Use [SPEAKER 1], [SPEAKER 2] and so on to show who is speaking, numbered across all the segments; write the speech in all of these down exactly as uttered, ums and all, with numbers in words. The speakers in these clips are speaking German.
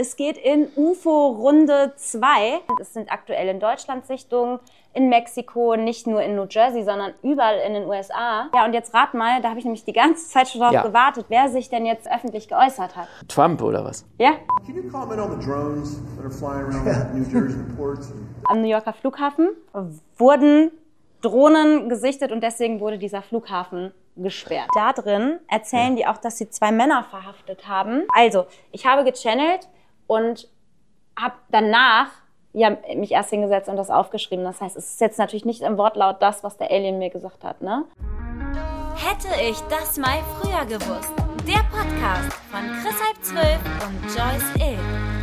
[SPEAKER 1] Es geht in U F O-Runde zwei. Es sind aktuell in Deutschland Sichtungen, in Mexiko, nicht nur in New Jersey, sondern überall in den U S A. Ja, und jetzt rat mal, da habe ich nämlich die ganze Zeit schon drauf ja. gewartet, wer sich denn jetzt öffentlich geäußert hat.
[SPEAKER 2] Trump oder was?
[SPEAKER 1] Ja.
[SPEAKER 3] Can you comment on the drones that are flying around New Jersey ports?
[SPEAKER 1] Am New Yorker Flughafen wurden Drohnen gesichtet und deswegen wurde dieser Flughafen gesperrt. Da drin erzählen die auch, dass sie zwei Männer verhaftet haben. Also, ich habe gechannelt und habe danach ja, mich erst hingesetzt und das aufgeschrieben. Das heißt, es ist jetzt natürlich nicht im Wortlaut das, was der Alien mir gesagt hat, ne?
[SPEAKER 4] Hätte ich das mal früher gewusst. Der Podcast von Chris halb zwölf und Joyce Ill.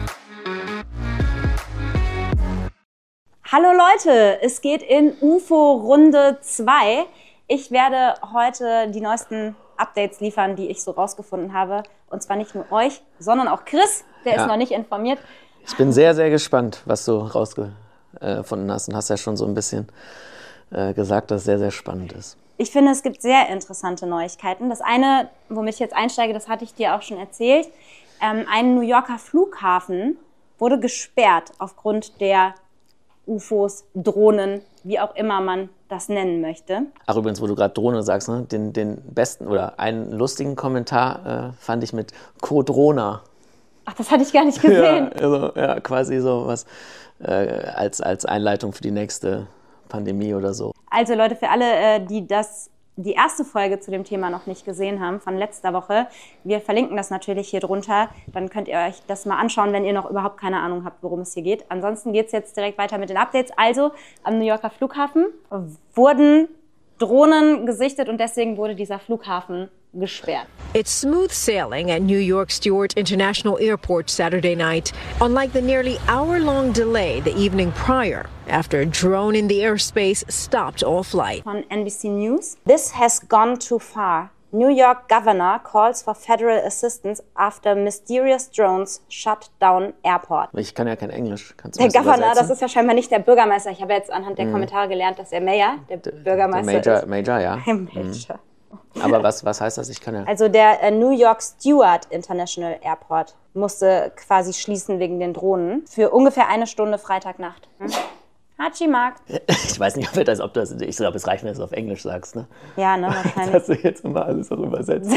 [SPEAKER 1] Hallo Leute, es geht in U F O-Runde zwei. Ich werde heute die neuesten Updates liefern, die ich so rausgefunden habe. Und zwar nicht nur euch, sondern auch Chris, der ja. ist noch nicht informiert.
[SPEAKER 2] Ich bin sehr, sehr gespannt, was du rausgefunden hast. Und hast ja schon so ein bisschen äh, gesagt, dass es sehr, sehr spannend ist.
[SPEAKER 1] Ich finde, es gibt sehr interessante Neuigkeiten. Das eine, womit ich jetzt einsteige, das hatte ich dir auch schon erzählt. Ähm, ein New Yorker Flughafen wurde gesperrt aufgrund der U F Os, Drohnen, wie auch immer man das nennen möchte.
[SPEAKER 2] Ach übrigens, wo du gerade Drohne sagst, ne? den, den besten oder einen lustigen Kommentar äh, fand ich mit Codrona.
[SPEAKER 1] Ach, das hatte ich gar nicht gesehen.
[SPEAKER 2] Ja, also, ja quasi so was äh, als, als Einleitung für die nächste Pandemie oder so.
[SPEAKER 1] Also Leute, für alle, äh, die das die erste Folge zu dem Thema noch nicht gesehen haben, von letzter Woche, wir verlinken das natürlich hier drunter, dann könnt ihr euch das mal anschauen, wenn ihr noch überhaupt keine Ahnung habt, worum es hier geht. Ansonsten geht es jetzt direkt weiter mit den Updates. Also, am New Yorker Flughafen wurden Drohnen gesichtet und deswegen wurde dieser Flughafen gesperrt.
[SPEAKER 5] It's smooth sailing at New York Stewart International Airport Saturday night, unlike the nearly hour-long delay the evening prior after a drone in the airspace stopped all flight.
[SPEAKER 1] Von N B C News. This has gone too far. New York governor calls for federal assistance after mysterious drones shut down airport.
[SPEAKER 2] Ich kann ja kein Englisch. Kannst du
[SPEAKER 1] der
[SPEAKER 2] das
[SPEAKER 1] Governor,
[SPEAKER 2] übersetzen?
[SPEAKER 1] das ist ja scheinbar nicht der Bürgermeister. Ich habe jetzt anhand der mm. Kommentare gelernt, dass er Mayor, der, der Bürgermeister
[SPEAKER 2] der Major,
[SPEAKER 1] ist.
[SPEAKER 2] Major, ja.
[SPEAKER 1] Major.
[SPEAKER 2] Mm. Aber was, was heißt das? Ich kann ja...
[SPEAKER 1] Also der äh, New York Stewart International Airport musste quasi schließen wegen den Drohnen für ungefähr eine Stunde Freitagnacht. Hm? Hatschi-Markt.
[SPEAKER 2] Ich weiß nicht, ob das, ob das, ich glaube, es reicht, wenn du es auf Englisch sagst, ne?
[SPEAKER 1] Ja, ne, wahrscheinlich.
[SPEAKER 2] Dass du jetzt immer alles auch übersetzt.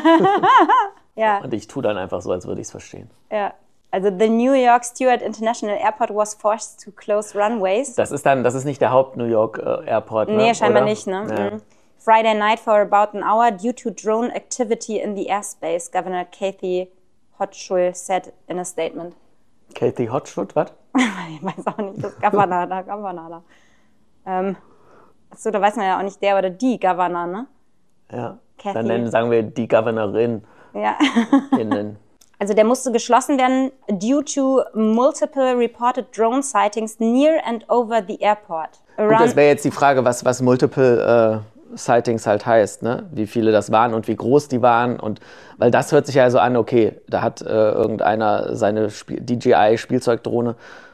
[SPEAKER 1] Ja.
[SPEAKER 2] Und ich tue dann einfach so, als würde ich es verstehen.
[SPEAKER 1] Ja. Also the New York Stewart International Airport was forced to close runways.
[SPEAKER 2] Das ist dann, das ist nicht der Haupt-New York äh, Airport, ne?
[SPEAKER 1] Nee, scheinbar
[SPEAKER 2] oder?
[SPEAKER 1] nicht, ne?
[SPEAKER 2] Ja.
[SPEAKER 1] Mhm. Friday night for about an hour due to drone activity in the airspace, Governor Kathy Hochul said in a statement.
[SPEAKER 2] Kathy Hochul, was?
[SPEAKER 1] Ich weiß auch nicht, das Governor da, Governor da. Ähm, achso, da weiß man ja auch nicht der oder die Governor, ne?
[SPEAKER 2] Ja,
[SPEAKER 1] Kathy.
[SPEAKER 2] dann nennen, sagen wir die Governorin.
[SPEAKER 1] Ja.
[SPEAKER 2] Innen.
[SPEAKER 1] Also der musste geschlossen werden due to multiple reported drone sightings near and over the airport.
[SPEAKER 2] Around Gut, das wäre jetzt die Frage, was, was multiple äh, Sightings halt heißt, ne? Wie viele das waren und wie groß die waren. Und weil das hört sich ja so an, okay, da hat äh, irgendeiner seine Spiel- D J I-Spielzeugdrohne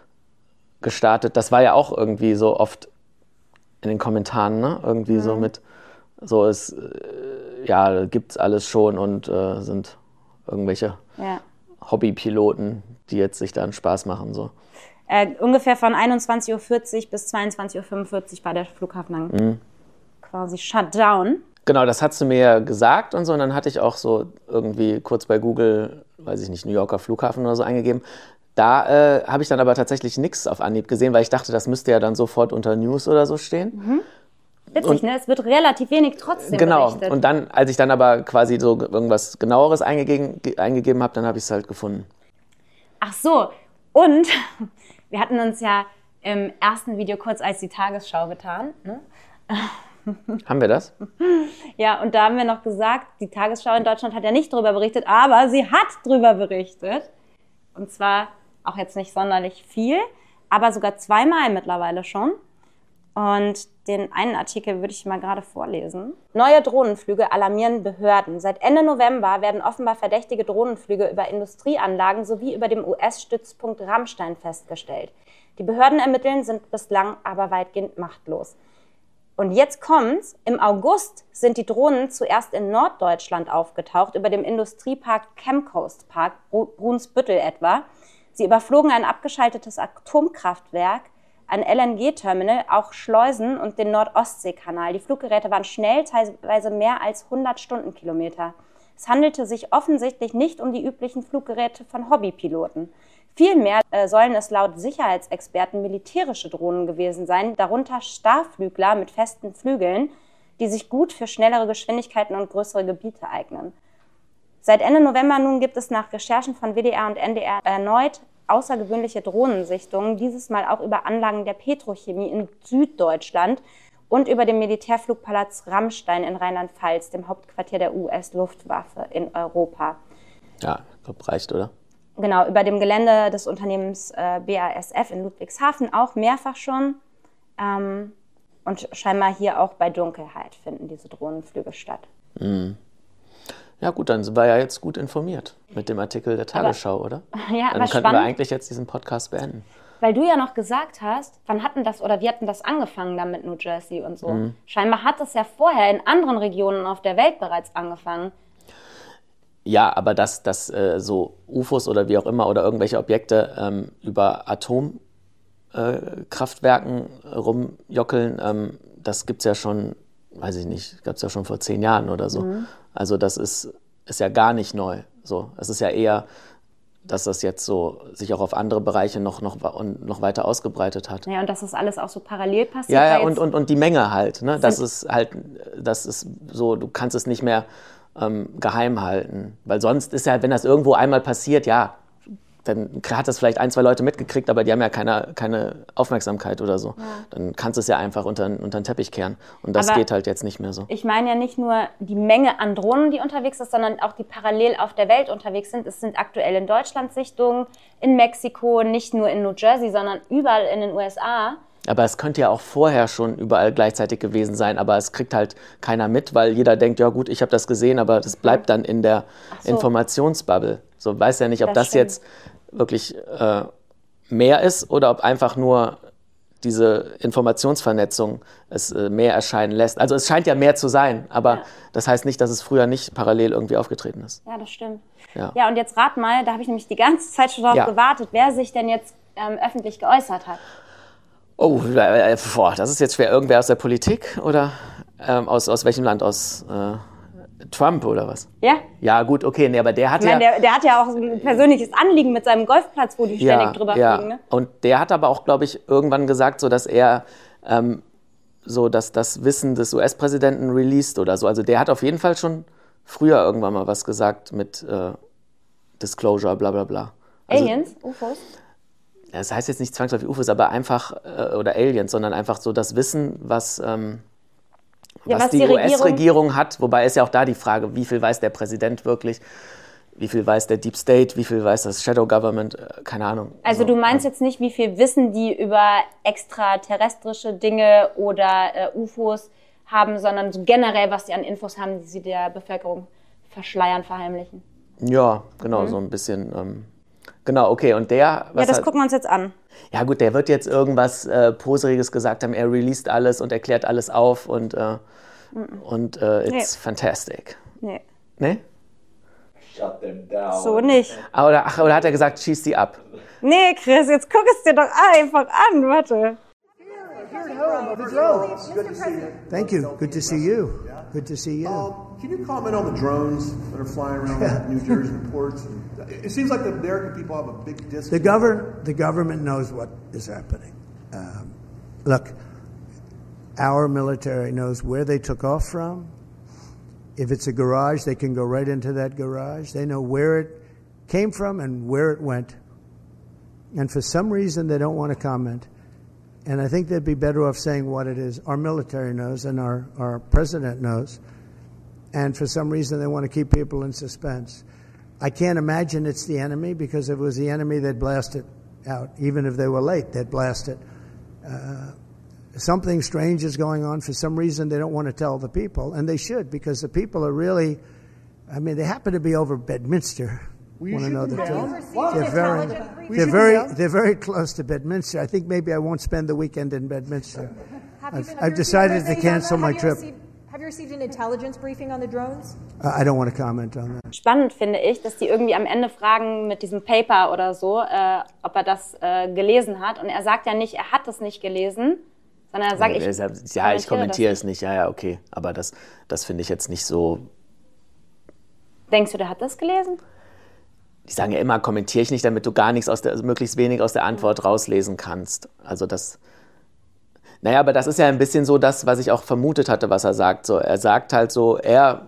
[SPEAKER 2] gestartet. Das war ja auch irgendwie so oft in den Kommentaren, ne? Irgendwie mhm. so mit, so ist, äh, ja, gibt's alles schon und äh, sind irgendwelche
[SPEAKER 1] ja.
[SPEAKER 2] Hobbypiloten, die jetzt sich da einen Spaß machen, so.
[SPEAKER 1] Äh, ungefähr von einundzwanzig Uhr vierzig bis zweiundzwanzig Uhr fünfundvierzig war der Flughafen dann mhm. quasi shut down.
[SPEAKER 2] Genau, das hast du mir ja gesagt und so. Und dann hatte ich auch so irgendwie kurz bei Google, weiß ich nicht, New Yorker Flughafen oder so eingegeben. Da äh, habe ich dann aber tatsächlich nichts auf Anhieb gesehen, weil ich dachte, das müsste ja dann sofort unter News oder so stehen.
[SPEAKER 1] Mhm. Witzig, und, ne? Es wird relativ wenig trotzdem
[SPEAKER 2] genau.
[SPEAKER 1] berichtet.
[SPEAKER 2] Und dann, als ich dann aber quasi so irgendwas Genaueres eingegeben, eingegeben habe, dann habe ich es halt gefunden.
[SPEAKER 1] Ach so, und wir hatten uns ja im ersten Video kurz als die Tagesschau getan, ne?
[SPEAKER 2] Haben wir das?
[SPEAKER 1] Ja, und da haben wir noch gesagt, die Tagesschau in Deutschland hat ja nicht drüber berichtet, aber sie hat drüber berichtet. Und zwar auch jetzt nicht sonderlich viel, aber sogar zweimal mittlerweile schon. Und den einen Artikel würde ich mal gerade vorlesen. Neue Drohnenflüge alarmieren Behörden. Seit Ende November werden offenbar verdächtige Drohnenflüge über Industrieanlagen sowie über dem U S-Stützpunkt Ramstein festgestellt. Die Behörden ermitteln, sind bislang aber weitgehend machtlos. Und jetzt kommt's. Im August sind die Drohnen zuerst in Norddeutschland aufgetaucht, über dem Industriepark Chemcoast Park, Brunsbüttel etwa. Sie überflogen ein abgeschaltetes Atomkraftwerk, ein L N G-Terminal, auch Schleusen und den Nord-Ostsee-Kanal. Die Fluggeräte waren schnell, teilweise mehr als hundert Stundenkilometer. Es handelte sich offensichtlich nicht um die üblichen Fluggeräte von Hobbypiloten. Vielmehr äh, sollen es laut Sicherheitsexperten militärische Drohnen gewesen sein, darunter Starrflügler mit festen Flügeln, die sich gut für schnellere Geschwindigkeiten und größere Gebiete eignen. Seit Ende November nun gibt es nach Recherchen von W D R und N D R erneut außergewöhnliche Drohnensichtungen, dieses Mal auch über Anlagen der Petrochemie in Süddeutschland und über den Militärflugplatz Ramstein in Rheinland-Pfalz, dem Hauptquartier der U S-Luftwaffe in Europa.
[SPEAKER 2] Ja, reicht, oder?
[SPEAKER 1] Genau, über dem Gelände des Unternehmens äh, B A S F in Ludwigshafen auch mehrfach schon. Ähm, und scheinbar hier auch bei Dunkelheit finden diese Drohnenflüge statt.
[SPEAKER 2] Mhm. Ja gut, dann sind wir ja jetzt gut informiert mit dem Artikel der Tagesschau, aber, oder?
[SPEAKER 1] Ja,
[SPEAKER 2] dann
[SPEAKER 1] aber
[SPEAKER 2] könnten
[SPEAKER 1] spannend,
[SPEAKER 2] wir eigentlich jetzt diesen Podcast beenden.
[SPEAKER 1] Weil du ja noch gesagt hast, wann hatten das oder wie hatten das angefangen da mit New Jersey und so. Mhm. Scheinbar hat das ja vorher in anderen Regionen auf der Welt bereits angefangen.
[SPEAKER 2] Ja, aber dass, dass äh, so U F Os oder wie auch immer oder irgendwelche Objekte ähm, über Atomkraftwerken äh, rumjockeln, ähm, das gibt's ja schon, weiß ich nicht, gab's ja schon vor zehn Jahren oder so. Mhm. Also das ist, ist ja gar nicht neu. So, es ist ja eher, dass das jetzt so sich auch auf andere Bereiche noch, noch, noch weiter ausgebreitet hat.
[SPEAKER 1] Ja, und dass das alles auch so parallel passiert.
[SPEAKER 2] Ja, ja und, und, und die Menge halt. Ne? Das ist halt, das ist so, du kannst es nicht mehr ähm, geheim halten. Weil sonst ist ja, wenn das irgendwo einmal passiert, ja, dann hat das vielleicht ein, zwei Leute mitgekriegt, aber die haben ja keine, keine Aufmerksamkeit oder so. Ja. Dann kannst du es ja einfach unter, unter den Teppich kehren. Und das aber geht halt jetzt nicht mehr so.
[SPEAKER 1] Ich meine ja nicht nur die Menge an Drohnen, die unterwegs ist, sondern auch die parallel auf der Welt unterwegs sind. Es sind aktuell in Deutschland Sichtungen, in Mexiko, nicht nur in New Jersey, sondern überall in den U S A.
[SPEAKER 2] Aber es könnte ja auch vorher schon überall gleichzeitig gewesen sein, aber es kriegt halt keiner mit, weil jeder denkt, ja gut, ich habe das gesehen, aber das bleibt dann in der so. Informationsbubble. So weiß ja nicht, ob das, das jetzt wirklich äh, mehr ist oder ob einfach nur diese Informationsvernetzung es äh, mehr erscheinen lässt. Also es scheint ja mehr zu sein, aber ja. das heißt nicht, dass es früher nicht parallel irgendwie aufgetreten ist.
[SPEAKER 1] Ja, das stimmt. Ja, ja und jetzt rat mal, da habe ich nämlich die ganze Zeit schon drauf
[SPEAKER 2] ja.
[SPEAKER 1] gewartet, wer sich denn jetzt ähm, öffentlich geäußert hat.
[SPEAKER 2] Oh, äh, boah, das ist jetzt schwer. Irgendwer aus der Politik oder ähm, aus, aus welchem Land? Aus äh, Trump oder was?
[SPEAKER 1] Ja.
[SPEAKER 2] Ja, gut, okay, nee, aber der hat
[SPEAKER 1] ich meine,
[SPEAKER 2] ja...
[SPEAKER 1] Der, der hat ja auch ein persönliches Anliegen mit seinem Golfplatz, wo die ständig
[SPEAKER 2] ja,
[SPEAKER 1] drüber
[SPEAKER 2] ja.
[SPEAKER 1] fliegen. Ne?
[SPEAKER 2] Und der hat aber auch, glaube ich, irgendwann gesagt, so dass er ähm, so dass das Wissen des U S-Präsidenten released oder so. Also der hat auf jeden Fall schon früher irgendwann mal was gesagt mit äh, Disclosure, bla bla bla. Also,
[SPEAKER 1] Aliens? U F Os?
[SPEAKER 2] Das heißt jetzt nicht zwangsläufig U F Os, aber einfach, äh, oder Aliens, sondern einfach so das Wissen, was, ähm,
[SPEAKER 1] ja,
[SPEAKER 2] was, was die, die U S-Regierung hat. Wobei ist ja auch da die Frage, wie viel weiß der Präsident wirklich, wie viel weiß der Deep State, wie viel weiß das Shadow Government, äh, keine Ahnung.
[SPEAKER 1] Also so, du meinst ja. jetzt nicht, wie viel wissen die über extraterrestrische Dinge oder äh, U F Os haben, sondern so generell, was die an Infos haben, die sie der Bevölkerung verschleiern, verheimlichen.
[SPEAKER 2] Ja, genau, mhm. so ein bisschen... Ähm, Genau, okay, und der...
[SPEAKER 1] Was ja, das
[SPEAKER 2] hat,
[SPEAKER 1] gucken wir uns jetzt an.
[SPEAKER 2] Ja gut, der wird jetzt irgendwas äh, Poseriges gesagt haben, er released alles und erklärt alles auf und, äh, mhm. und äh, it's nee. fantastic.
[SPEAKER 1] Nee.
[SPEAKER 2] Nee?
[SPEAKER 3] Shut them down.
[SPEAKER 1] So nicht.
[SPEAKER 2] Ah, oder, ach, oder hat er gesagt, schieß die ab?
[SPEAKER 1] Nee, Chris, jetzt guck es dir doch einfach an, warte.
[SPEAKER 6] Thank you, good to see you. Good to see you.
[SPEAKER 3] Um, can you comment on the drones that are flying around yeah. New Jersey ports? It seems like the American people have a big disconnect.
[SPEAKER 6] The, govern, the government knows what is happening. Um, look, our military knows where they took off from. If it's a garage, they can go right into that garage. They know where it came from and where it went. And for some reason, they don't want to comment. And I think they'd be better off saying what it is. Our military knows and our, our president knows. And for some reason, they want to keep people in suspense. I can't imagine it's the enemy, because if it was the enemy, they'd blast it out. Even if they were late, they'd blast it. Uh, something strange is going on. For some reason, they don't want to tell the people. And they should, because the people are really, I mean, they happen to be over Bedminster.
[SPEAKER 3] Will you shoot them down?
[SPEAKER 6] They're very, they're very, they're very close to Bedminster. I think maybe I won't spend the weekend in Bedminster. I've, I've decided to cancel my trip.
[SPEAKER 7] Have you received an intelligence briefing on the drones?
[SPEAKER 6] Uh, I don't want to comment on that.
[SPEAKER 1] Spannend finde ich, dass die irgendwie am Ende fragen mit diesem Paper oder so, äh, ob er das äh, gelesen hat. Und er sagt ja nicht, er hat das nicht gelesen, sondern er sagt,
[SPEAKER 2] ja,
[SPEAKER 1] ich
[SPEAKER 2] kommentiere Ja, ich kommentiere es nicht. Ja, ja, okay. Aber das, das finde ich jetzt nicht so...
[SPEAKER 1] Denkst du, der hat das gelesen?
[SPEAKER 2] Die sagen ja immer, kommentiere ich nicht, damit du gar nichts aus der, also möglichst wenig aus der Antwort rauslesen kannst. Also das... Naja, aber das ist ja ein bisschen so das, was ich auch vermutet hatte, was er sagt. So, er sagt halt so, er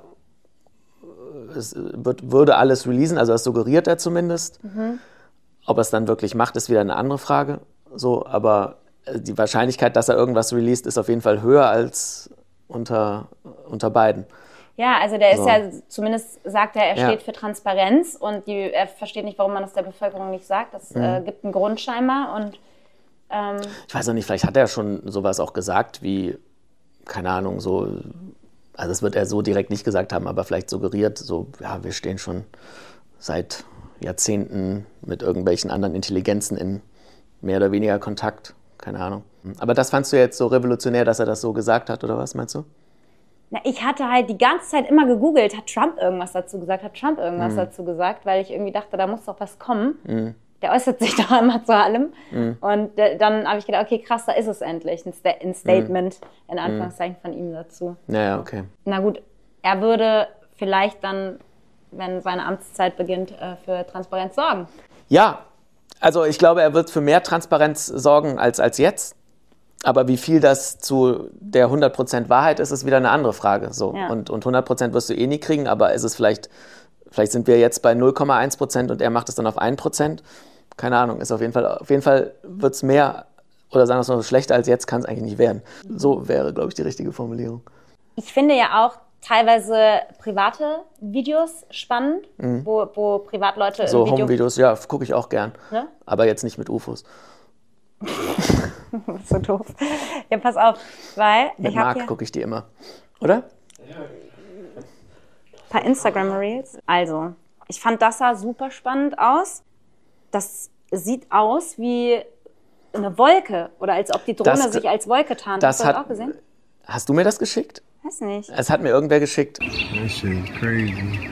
[SPEAKER 2] es wird, würde alles releasen, also das suggeriert er zumindest. Mhm. Ob er es dann wirklich macht, ist wieder eine andere Frage. So, aber die Wahrscheinlichkeit, dass er irgendwas released, ist auf jeden Fall höher als unter, unter Biden.
[SPEAKER 1] Ja, also der ist
[SPEAKER 2] so.
[SPEAKER 1] ja, zumindest sagt er, er
[SPEAKER 2] Ja.
[SPEAKER 1] steht für Transparenz und die, er versteht nicht, warum man das der Bevölkerung nicht sagt. Das mhm. äh, gibt einen Grund scheinbar und ähm,
[SPEAKER 2] ich weiß auch nicht, vielleicht hat er schon sowas auch gesagt wie, keine Ahnung, so, also das wird er so direkt nicht gesagt haben, aber vielleicht suggeriert, so, ja, wir stehen schon seit Jahrzehnten mit irgendwelchen anderen Intelligenzen in mehr oder weniger Kontakt, keine Ahnung. Aber das fandst du jetzt so revolutionär, dass er das so gesagt hat, oder was meinst du?
[SPEAKER 1] Na, ich hatte halt die ganze Zeit immer gegoogelt, hat Trump irgendwas dazu gesagt, hat Trump irgendwas
[SPEAKER 2] Mhm.
[SPEAKER 1] dazu gesagt, weil ich irgendwie dachte, da muss doch was kommen.
[SPEAKER 2] Mhm.
[SPEAKER 1] Der äußert sich doch immer zu allem.
[SPEAKER 2] Mhm.
[SPEAKER 1] Und äh, dann habe ich gedacht, okay, krass, da ist es endlich. Ein, Sta- ein Statement, in Anführungszeichen, von ihm dazu.
[SPEAKER 2] Ja, ja, okay.
[SPEAKER 1] Na gut, er würde vielleicht dann, wenn seine Amtszeit beginnt, äh, für Transparenz sorgen.
[SPEAKER 2] Ja, also ich glaube, er wird für mehr Transparenz sorgen als, als jetzt. Aber wie viel das zu der hundert Prozent Wahrheit ist, ist wieder eine andere Frage. So.
[SPEAKER 1] Ja.
[SPEAKER 2] Und, und hundert Prozent wirst du eh nie kriegen, aber ist es vielleicht, vielleicht sind wir jetzt bei null Komma eins Prozent und er macht es dann auf ein Prozent. Keine Ahnung, ist auf jeden Fall, auf jeden Fall wird es mehr, oder sagen wir es mal so, schlechter als jetzt kann es eigentlich nicht werden. So wäre, glaube ich, die richtige Formulierung.
[SPEAKER 1] Ich finde ja auch teilweise private Videos spannend,
[SPEAKER 2] Mhm.
[SPEAKER 1] wo, wo Privatleute
[SPEAKER 2] So
[SPEAKER 1] im Video...
[SPEAKER 2] Home-Videos, ja, gucke ich auch gern.
[SPEAKER 1] Ne?
[SPEAKER 2] Aber jetzt nicht mit U F Os.
[SPEAKER 1] So doof. Ja, pass auf, weil
[SPEAKER 2] Mit
[SPEAKER 1] ich habe
[SPEAKER 2] Marc
[SPEAKER 1] hier
[SPEAKER 2] gucke ich die immer. Oder?
[SPEAKER 1] ein paar Instagram-Reels. Also, ich fand das sah super spannend aus. Das sieht aus wie eine Wolke oder als ob die Drohne
[SPEAKER 2] Das-
[SPEAKER 1] sich als Wolke tarnt.
[SPEAKER 2] das
[SPEAKER 1] Hast du das
[SPEAKER 2] hat-
[SPEAKER 1] auch gesehen?
[SPEAKER 2] Hast du mir das geschickt?
[SPEAKER 1] Weiß nicht.
[SPEAKER 2] Es hat mir irgendwer geschickt.
[SPEAKER 8] That shit is crazy.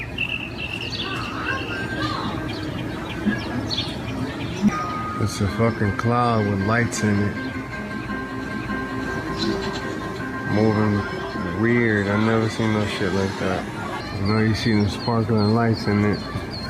[SPEAKER 8] It's a fucking cloud with lights in it. Moving weird. I've never seen no shit like that. You know, you see them sparkling lights in it.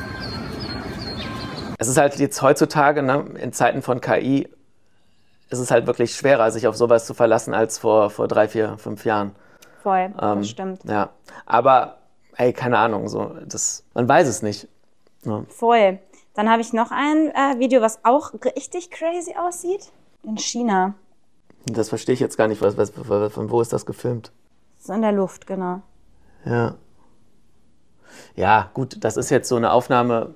[SPEAKER 2] Es ist halt jetzt heutzutage, ne, in Zeiten von K I, ist es halt wirklich schwerer, sich auf sowas zu verlassen, als vor, vor drei, vier, fünf Jahren.
[SPEAKER 1] Voll,
[SPEAKER 2] Ähm,
[SPEAKER 1] das stimmt.
[SPEAKER 2] Ja, aber, ey, keine Ahnung, so, das, man weiß es nicht. Ja.
[SPEAKER 1] Voll. Dann habe ich noch ein äh, Video, was auch richtig crazy aussieht. In China.
[SPEAKER 2] Das verstehe ich jetzt gar nicht, was, was, von wo ist das gefilmt?
[SPEAKER 1] So in der Luft, genau.
[SPEAKER 2] Ja. Ja, gut, das ist jetzt so eine Aufnahme.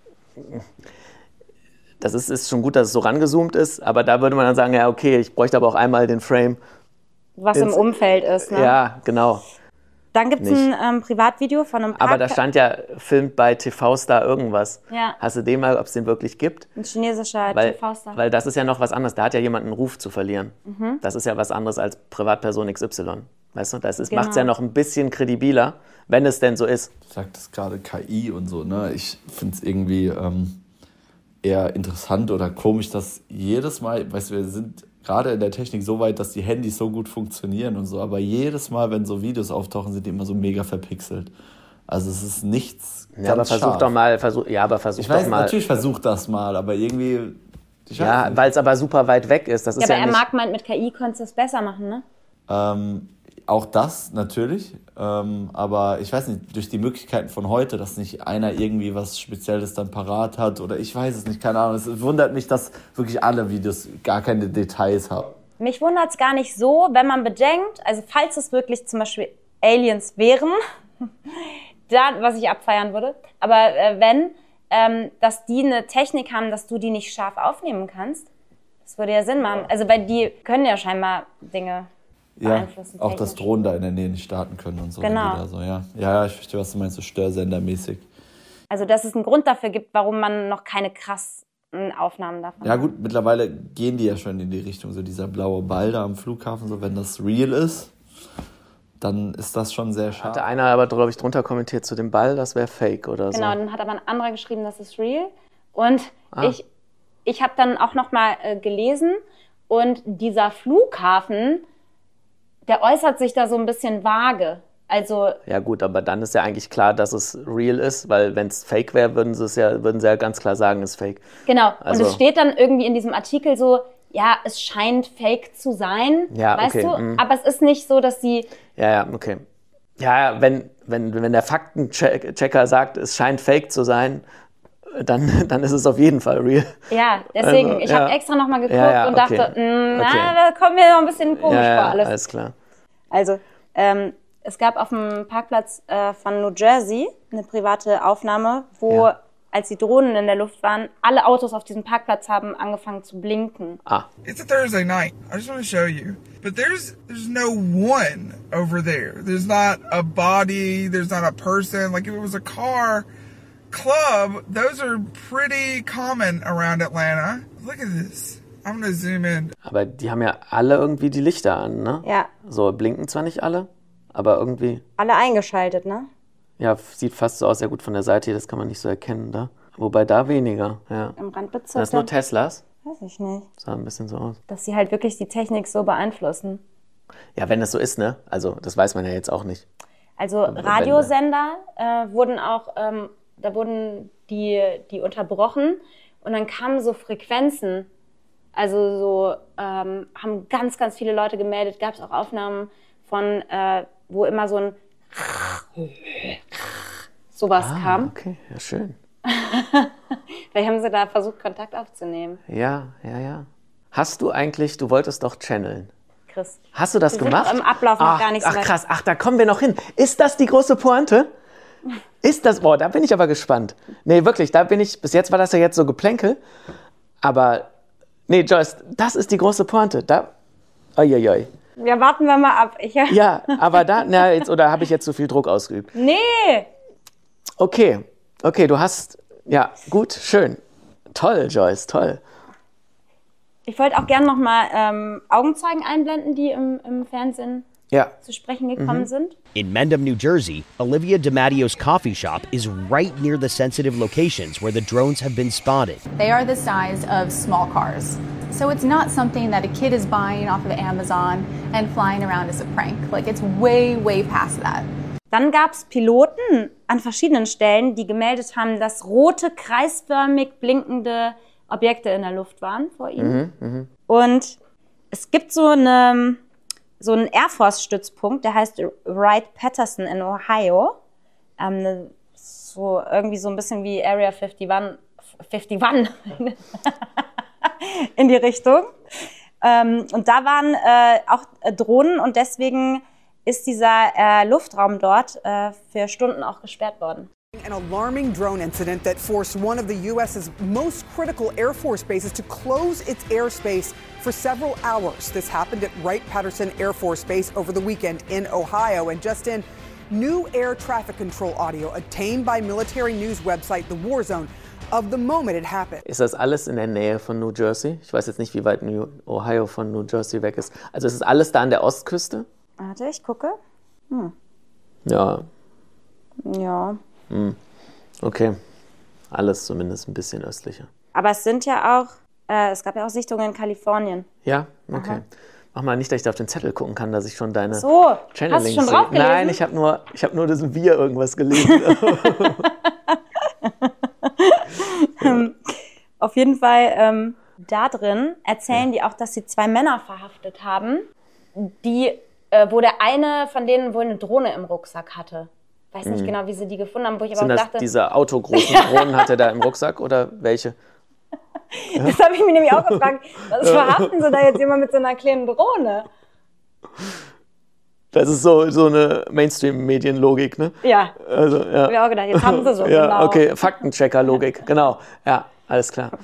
[SPEAKER 2] Das ist, ist schon gut, dass es so rangezoomt ist, aber da würde man dann sagen, ja, okay, ich bräuchte aber auch einmal den Frame.
[SPEAKER 1] Was
[SPEAKER 2] Ins-
[SPEAKER 1] im Umfeld ist, ne?
[SPEAKER 2] Ja, genau.
[SPEAKER 1] Dann gibt es
[SPEAKER 2] Nicht.
[SPEAKER 1] ein ähm, Privatvideo von einem
[SPEAKER 2] Aber da
[SPEAKER 1] Park-
[SPEAKER 2] stand ja, filmt bei T V-Star irgendwas.
[SPEAKER 1] Ja.
[SPEAKER 2] Hast du den mal, ob es den wirklich gibt?
[SPEAKER 1] ein chinesischer
[SPEAKER 2] Weil,
[SPEAKER 1] T V-Star.
[SPEAKER 2] weil das ist ja noch was anderes. Da hat ja jemand einen Ruf zu verlieren.
[SPEAKER 1] Mhm.
[SPEAKER 2] Das ist ja was anderes als Privatperson X Y. Weißt du, das ist,
[SPEAKER 1] Genau.
[SPEAKER 2] macht es ja noch ein bisschen kredibiler, wenn es denn so ist.
[SPEAKER 9] Du sagtest gerade K I und so, ne? Ich finde es irgendwie ähm, eher interessant oder komisch, dass jedes Mal, weißt du, wir sind gerade in der Technik so weit, dass die Handys so gut funktionieren und so, aber jedes Mal, wenn so Videos auftauchen, sind die immer so mega verpixelt. Also es ist nichts ganz
[SPEAKER 2] Ja, aber versuch
[SPEAKER 9] scharf.
[SPEAKER 2] doch mal, versuch, ja, aber versuch
[SPEAKER 9] Ich weiß,
[SPEAKER 2] doch mal.
[SPEAKER 9] natürlich versucht das mal, aber irgendwie... Ich weiß
[SPEAKER 2] Ja,
[SPEAKER 9] nicht.
[SPEAKER 2] weil es aber super weit weg ist. Das
[SPEAKER 1] Ja,
[SPEAKER 2] ist
[SPEAKER 1] aber
[SPEAKER 2] ja,
[SPEAKER 1] er
[SPEAKER 2] nicht.
[SPEAKER 1] mag meint, mit K I könntest du es besser machen, ne?
[SPEAKER 9] Ähm, auch das natürlich, ähm, aber ich weiß nicht, durch die Möglichkeiten von heute, dass nicht einer irgendwie was Spezielles dann parat hat oder ich weiß es nicht, keine Ahnung. Es wundert mich, dass wirklich alle Videos gar keine Details haben.
[SPEAKER 1] Mich wundert es gar nicht so, wenn man bedenkt, also falls es wirklich zum Beispiel Aliens wären, dann, was ich abfeiern würde, aber äh, wenn, ähm, dass die eine Technik haben, dass du die nicht scharf aufnehmen kannst, das würde ja Sinn machen. Also weil die können ja scheinbar Dinge
[SPEAKER 9] Ja,
[SPEAKER 1] beeinflussen.
[SPEAKER 9] auch dass
[SPEAKER 1] technisch.
[SPEAKER 9] Drohnen da in der Nähe nicht starten können und so.
[SPEAKER 1] Genau.
[SPEAKER 9] Wieder so, ja. ja, ich verstehe, was du meinst, so störsendermäßig.
[SPEAKER 1] Also dass es einen Grund dafür gibt, warum man noch keine krassen Aufnahmen davon
[SPEAKER 9] Ja
[SPEAKER 1] hat.
[SPEAKER 9] gut, mittlerweile gehen die ja schon in die Richtung, so dieser blaue Ball da am Flughafen, so wenn das real ist, dann ist das schon sehr schade.
[SPEAKER 2] Hatte einer aber, glaube ich, drunter kommentiert zu dem Ball, das wäre fake oder so.
[SPEAKER 1] Genau, dann hat aber ein anderer geschrieben, das ist real. Und
[SPEAKER 2] Ah.
[SPEAKER 1] ich, ich habe dann auch nochmal äh, gelesen und dieser Flughafen, der äußert sich da so ein bisschen vage. Also
[SPEAKER 2] Ja gut, aber dann ist ja eigentlich klar, dass es real ist, weil wenn es fake wäre, würden sie es ja, würden sie ja ganz klar sagen, es ist fake.
[SPEAKER 1] genau,
[SPEAKER 2] Also-
[SPEAKER 1] und es steht dann irgendwie in diesem Artikel so, ja, es scheint fake zu sein,
[SPEAKER 2] Ja,
[SPEAKER 1] weißt
[SPEAKER 2] okay,
[SPEAKER 1] du?
[SPEAKER 2] mm.
[SPEAKER 1] Aber es ist nicht so, dass sie,
[SPEAKER 2] Ja, ja, okay. Ja, ja, wenn, wenn, wenn der Faktenchecker sagt, es scheint fake zu sein, dann, dann ist es auf jeden Fall real.
[SPEAKER 1] ja, deswegen,
[SPEAKER 2] Also,
[SPEAKER 1] ich
[SPEAKER 2] ja.
[SPEAKER 1] habe extra nochmal geguckt
[SPEAKER 2] Ja, ja,
[SPEAKER 1] und
[SPEAKER 2] okay.
[SPEAKER 1] dachte, mm, na,
[SPEAKER 2] Okay.
[SPEAKER 1] da kommt mir noch ein bisschen komisch
[SPEAKER 2] Ja, ja,
[SPEAKER 1] vor alles.
[SPEAKER 2] alles klar.
[SPEAKER 1] Also, ähm, es gab auf dem Parkplatz äh, von New Jersey eine private Aufnahme, wo,
[SPEAKER 2] Ja.
[SPEAKER 1] als die Drohnen in der Luft waren, alle Autos auf diesem Parkplatz haben angefangen zu blinken.
[SPEAKER 2] Ah,
[SPEAKER 10] It's a Thursday night. I just want to show you. But there's there's no one over there. There's not a body. There's not a person. Like if it was a car club, those are pretty common around Atlanta. Look at this. I'm gonna zoom in.
[SPEAKER 2] aber die haben ja alle irgendwie die Lichter an, ne?
[SPEAKER 1] Ja,
[SPEAKER 2] So, blinken zwar nicht alle, aber irgendwie,
[SPEAKER 1] alle eingeschaltet, ne?
[SPEAKER 2] ja, sieht fast so aus, ja gut von der Seite hier, das kann man nicht so erkennen da. Wobei da weniger, ja.
[SPEAKER 1] Im
[SPEAKER 2] Sind
[SPEAKER 1] Randbezirk.
[SPEAKER 2] das nur Teslas?
[SPEAKER 1] Weiß ich nicht.
[SPEAKER 2] Sah ein bisschen so aus.
[SPEAKER 1] Dass sie halt wirklich die Technik so beeinflussen.
[SPEAKER 2] Ja, wenn das so ist, ne? Also, das weiß man ja jetzt auch nicht.
[SPEAKER 1] Also Radiosender äh, wurden auch, ähm, da wurden die, die unterbrochen und dann kamen so Frequenzen. Also so ähm, haben ganz, ganz viele Leute gemeldet. Gab es auch Aufnahmen von, äh, wo immer so ein sowas
[SPEAKER 2] Ah,
[SPEAKER 1] kam.
[SPEAKER 2] okay, ja, schön.
[SPEAKER 1] Vielleicht haben sie da versucht, Kontakt aufzunehmen.
[SPEAKER 2] Ja, ja, ja. Hast du eigentlich, du wolltest doch channeln.
[SPEAKER 1] Chris.
[SPEAKER 2] Hast du das
[SPEAKER 1] Wir sind
[SPEAKER 2] gemacht?
[SPEAKER 1] im Ablauf noch
[SPEAKER 2] ach,
[SPEAKER 1] gar nicht so
[SPEAKER 2] Ach
[SPEAKER 1] weit.
[SPEAKER 2] krass, ach, da kommen wir noch hin. Ist das die große Pointe? Ist das, boah, da bin ich aber gespannt. Nee, wirklich, da bin ich, bis jetzt war das ja jetzt so Geplänkel, aber, nee, Joyce, das ist die große Pointe. Da, uiuiui.
[SPEAKER 1] Ja, warten wir mal ab. Ich,
[SPEAKER 2] Ja, aber da, na, jetzt, oder habe ich jetzt zu viel Druck ausgeübt?
[SPEAKER 1] Nee!
[SPEAKER 2] Okay, okay, du hast, ja, gut, schön. Toll, Joyce, toll.
[SPEAKER 1] Ich wollte auch gerne nochmal ähm, Augenzeugen einblenden, die im, im Fernsehen
[SPEAKER 2] Ja.
[SPEAKER 1] zu sprechen gekommen
[SPEAKER 2] Mhm.
[SPEAKER 1] sind.
[SPEAKER 11] In Mendham, New Jersey, Olivia DiMattio's coffee shop is right near the sensitive locations where the drones have been spotted.
[SPEAKER 12] They are the size of small cars. So it's not something that a kid is buying off of Amazon and flying around as a prank. Like it's way, way past that.
[SPEAKER 1] Dann gab es Piloten an verschiedenen Stellen, die gemeldet haben, dass rote, kreisförmig blinkende Objekte in der Luft waren vor ihnen.
[SPEAKER 2] Mhm, mhm.
[SPEAKER 1] Und es gibt so, eine, so einen Air Force-Stützpunkt, der heißt Wright-Patterson in Ohio. Ähm, ne, so irgendwie so ein bisschen wie Area einundfünfzig, einundfünfzig in die Richtung. Ähm, und da waren äh, auch äh, Drohnen und deswegen ist dieser äh, Luftraum dort äh, für Stunden auch gesperrt worden.
[SPEAKER 13] An alarming drone incident that forced one of the U S's most critical Air Force bases to close its airspace for several hours. This happened at Wright-Patterson Air Force Base over the weekend in Ohio. And just in, new air traffic control audio obtained by military news website The War Zone of the moment it happened.
[SPEAKER 2] Ist das alles in der Nähe von New Jersey? Ich weiß jetzt nicht, wie weit New Ohio von New Jersey weg ist. Also ist es alles da an der Ostküste?
[SPEAKER 1] Warte, ich gucke. Hm.
[SPEAKER 2] Ja.
[SPEAKER 1] Ja.
[SPEAKER 2] Hm. Okay. Alles zumindest ein bisschen östlicher.
[SPEAKER 1] Aber es sind ja auch, äh, es gab ja auch Sichtungen in Kalifornien.
[SPEAKER 2] Ja? Okay.
[SPEAKER 1] Aha.
[SPEAKER 2] Mach mal nicht, dass ich da auf den Zettel gucken kann, dass ich schon deine
[SPEAKER 1] So,
[SPEAKER 2] Channelings
[SPEAKER 1] hast du schon
[SPEAKER 2] sehe.
[SPEAKER 1] drauf gelesen?
[SPEAKER 2] Nein, ich habe nur, ich hab nur das Wir irgendwas gelesen.
[SPEAKER 1] ähm, auf jeden Fall, ähm, da drin erzählen ja. die auch, dass sie zwei Männer verhaftet haben, die, äh, wo der eine von denen wohl eine Drohne im Rucksack hatte. Weiß nicht
[SPEAKER 2] Mhm.
[SPEAKER 1] genau, wie sie die gefunden haben, wo ich
[SPEAKER 2] Sind
[SPEAKER 1] aber auch
[SPEAKER 2] das
[SPEAKER 1] dachte...
[SPEAKER 2] diese autogroßen Drohnen hat er da im Rucksack oder welche?
[SPEAKER 1] Das habe ich mir nämlich auch gefragt. Was verhaften sie da jetzt jemand mit so einer kleinen Drohne?
[SPEAKER 2] Das ist so, so eine Mainstream-Medienlogik, ne?
[SPEAKER 1] Ja.
[SPEAKER 2] Also, ja.
[SPEAKER 1] Hab ich auch gedacht, jetzt haben sie so,
[SPEAKER 2] ja,
[SPEAKER 1] genau.
[SPEAKER 2] Okay, Faktenchecker-Logik, genau. Ja, alles klar.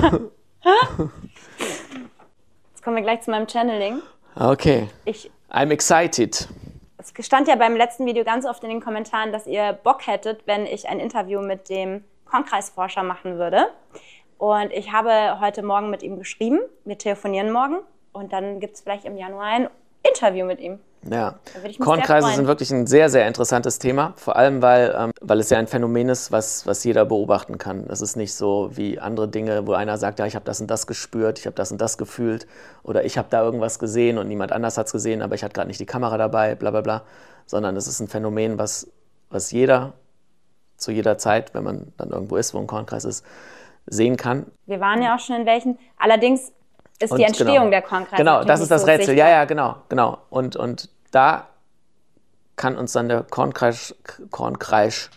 [SPEAKER 1] Jetzt kommen wir gleich zu meinem Channeling.
[SPEAKER 2] Okay.
[SPEAKER 1] Ich,
[SPEAKER 2] I'm excited.
[SPEAKER 1] es stand ja beim letzten Video ganz oft in den Kommentaren, dass ihr Bock hättet, wenn ich ein Interview mit dem Kornkreisforscher machen würde. Und ich habe heute Morgen mit ihm geschrieben. Wir telefonieren morgen. Und dann gibt es vielleicht im Januar ein Interview mit ihm.
[SPEAKER 2] Ja, Kornkreise sind wirklich ein sehr, sehr interessantes Thema, vor allem, weil, ähm, weil es ja ein Phänomen ist, was, was jeder beobachten kann. Es ist nicht so wie andere Dinge, wo einer sagt, ja, ich habe das und das gespürt, ich habe das und das gefühlt oder ich habe da irgendwas gesehen und niemand anders hat es gesehen, aber ich hatte gerade nicht die Kamera dabei, bla bla bla, sondern es ist ein Phänomen, was, was jeder zu jeder Zeit, wenn man dann irgendwo ist, wo ein Kornkreis ist, sehen kann.
[SPEAKER 1] Wir waren ja auch schon in welchen, allerdings ist und die Entstehung
[SPEAKER 2] genau,
[SPEAKER 1] der Kornkreise.
[SPEAKER 2] Genau, das ist das
[SPEAKER 1] so
[SPEAKER 2] Rätsel.
[SPEAKER 1] sichtbar.
[SPEAKER 2] Ja, ja, genau, genau. Und, und da kann uns dann der Kornkreis, Kornkreis,